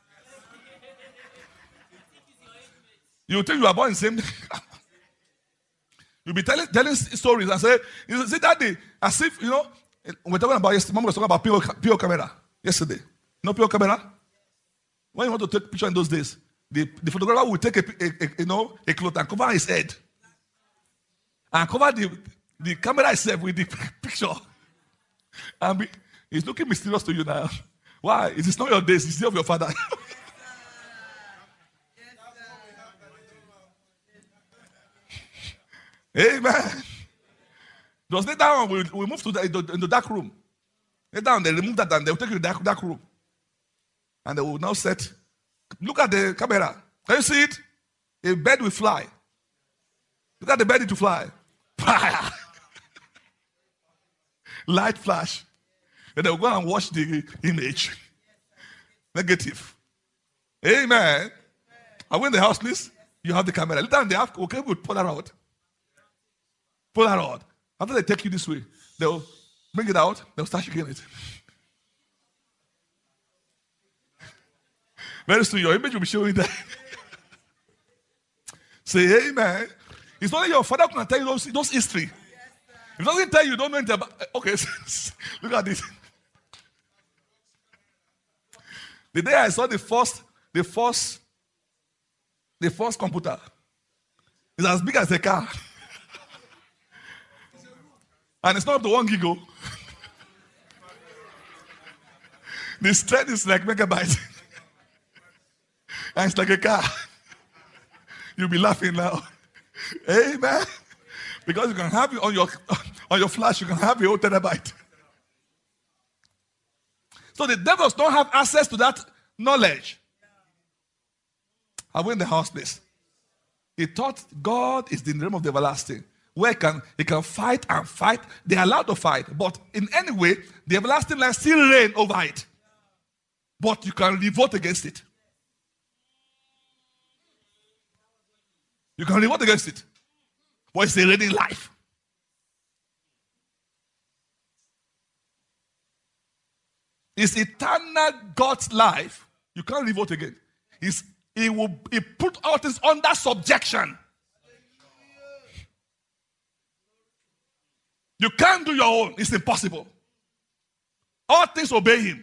you think you are born in the same day. You'll be telling, telling stories and say, you see that day, as if, you know, we're talking about yesterday, Mom was talking about P O, P O camera yesterday. You know P O camera? When you want to take a picture in those days, the, the photographer will take a, a, a, you know, a cloth and cover his head. And cover the, the camera itself with the picture. And be, it's looking mysterious to you now. Why? It is not your days, it's the day of your father. Amen. Just lay down, we we move to the, in the dark room. Lay down, they remove that and they'll take you to the dark, dark room. And they will now set. Look at the camera. Can you see it? A bird will fly. Look at the bird to fly. Fire. Light flash. And they'll go and watch the image. Negative. Amen. Are we in the house, please? You have the camera. Later on, they have, okay, we'll pull that out. Pull that out. After they take you this way, they'll bring it out, they'll start shaking it. Very soon, your image will be showing that. Say amen. It's only your father who can tell you those, those history. If he doesn't tell you, you don't know anything about. Okay, look at this. The day I saw the first, the first, the first computer, it's as big as a car. And it's not up to one giggle. The strength is like megabytes. And it's like a car. You'll be laughing now. Amen. Because you can have it on your on your flash, you can have your whole terabyte. So the devils don't have access to that knowledge. Are we in the house, please? He thought God is the realm of the everlasting, where he can, he can fight and fight. They are allowed to fight. But in any way, the everlasting life still reign over it. But you can revolt against it. You can revolt against it. But it's a reigning life. It's eternal God's life. You can't revolt again. It's, he will he put all things under subjection. You can't do your own. It's impossible. All things obey him.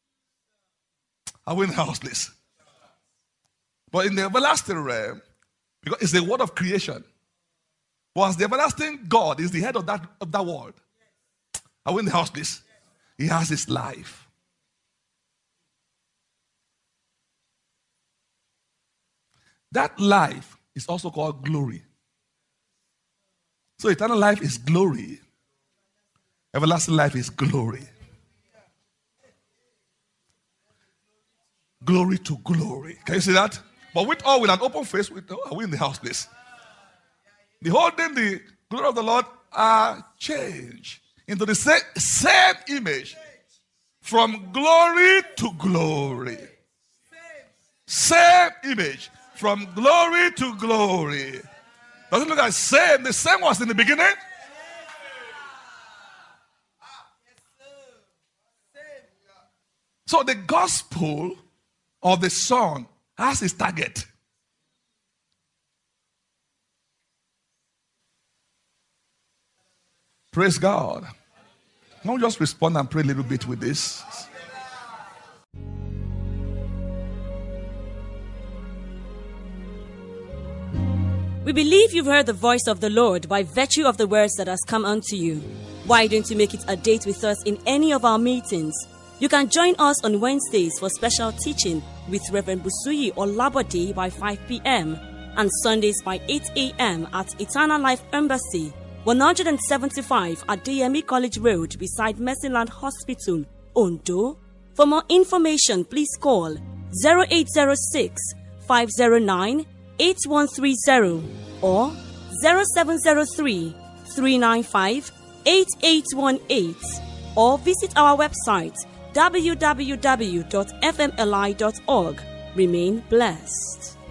I win the house, please. But in the everlasting realm, because it's the word of creation. Was the everlasting God is the head of that of that world. I win the house, please. He has his life. That life is also called glory. So eternal life is glory. Everlasting life is glory. Glory to glory. Can you see that? But with all, with an open face, with, are we in the house, please? Beholding the glory of the Lord are changed into the same, same image. From glory to glory. Same image. From glory to glory. Doesn't look like same. The same was in the beginning. So the gospel of the Son has its target. Praise God. Now just respond and pray a little bit with this. We believe you've heard the voice of the Lord by virtue of the words that has come unto you. Why don't you make it a date with us in any of our meetings? You can join us on Wednesdays for special teaching with Reverend Busuyi Olabode by five p.m. and Sundays by eight a.m. at Eternal Life Embassy, one seventy-five at Adeyemi College Road beside Mercyland Hospital, Ondo. For more information, please call zero eight zero six, five zero nine, eight one three zero or zero seven zero three, three nine five, eight eight one eight or visit our website w w w dot f m l i dot org. Remain blessed.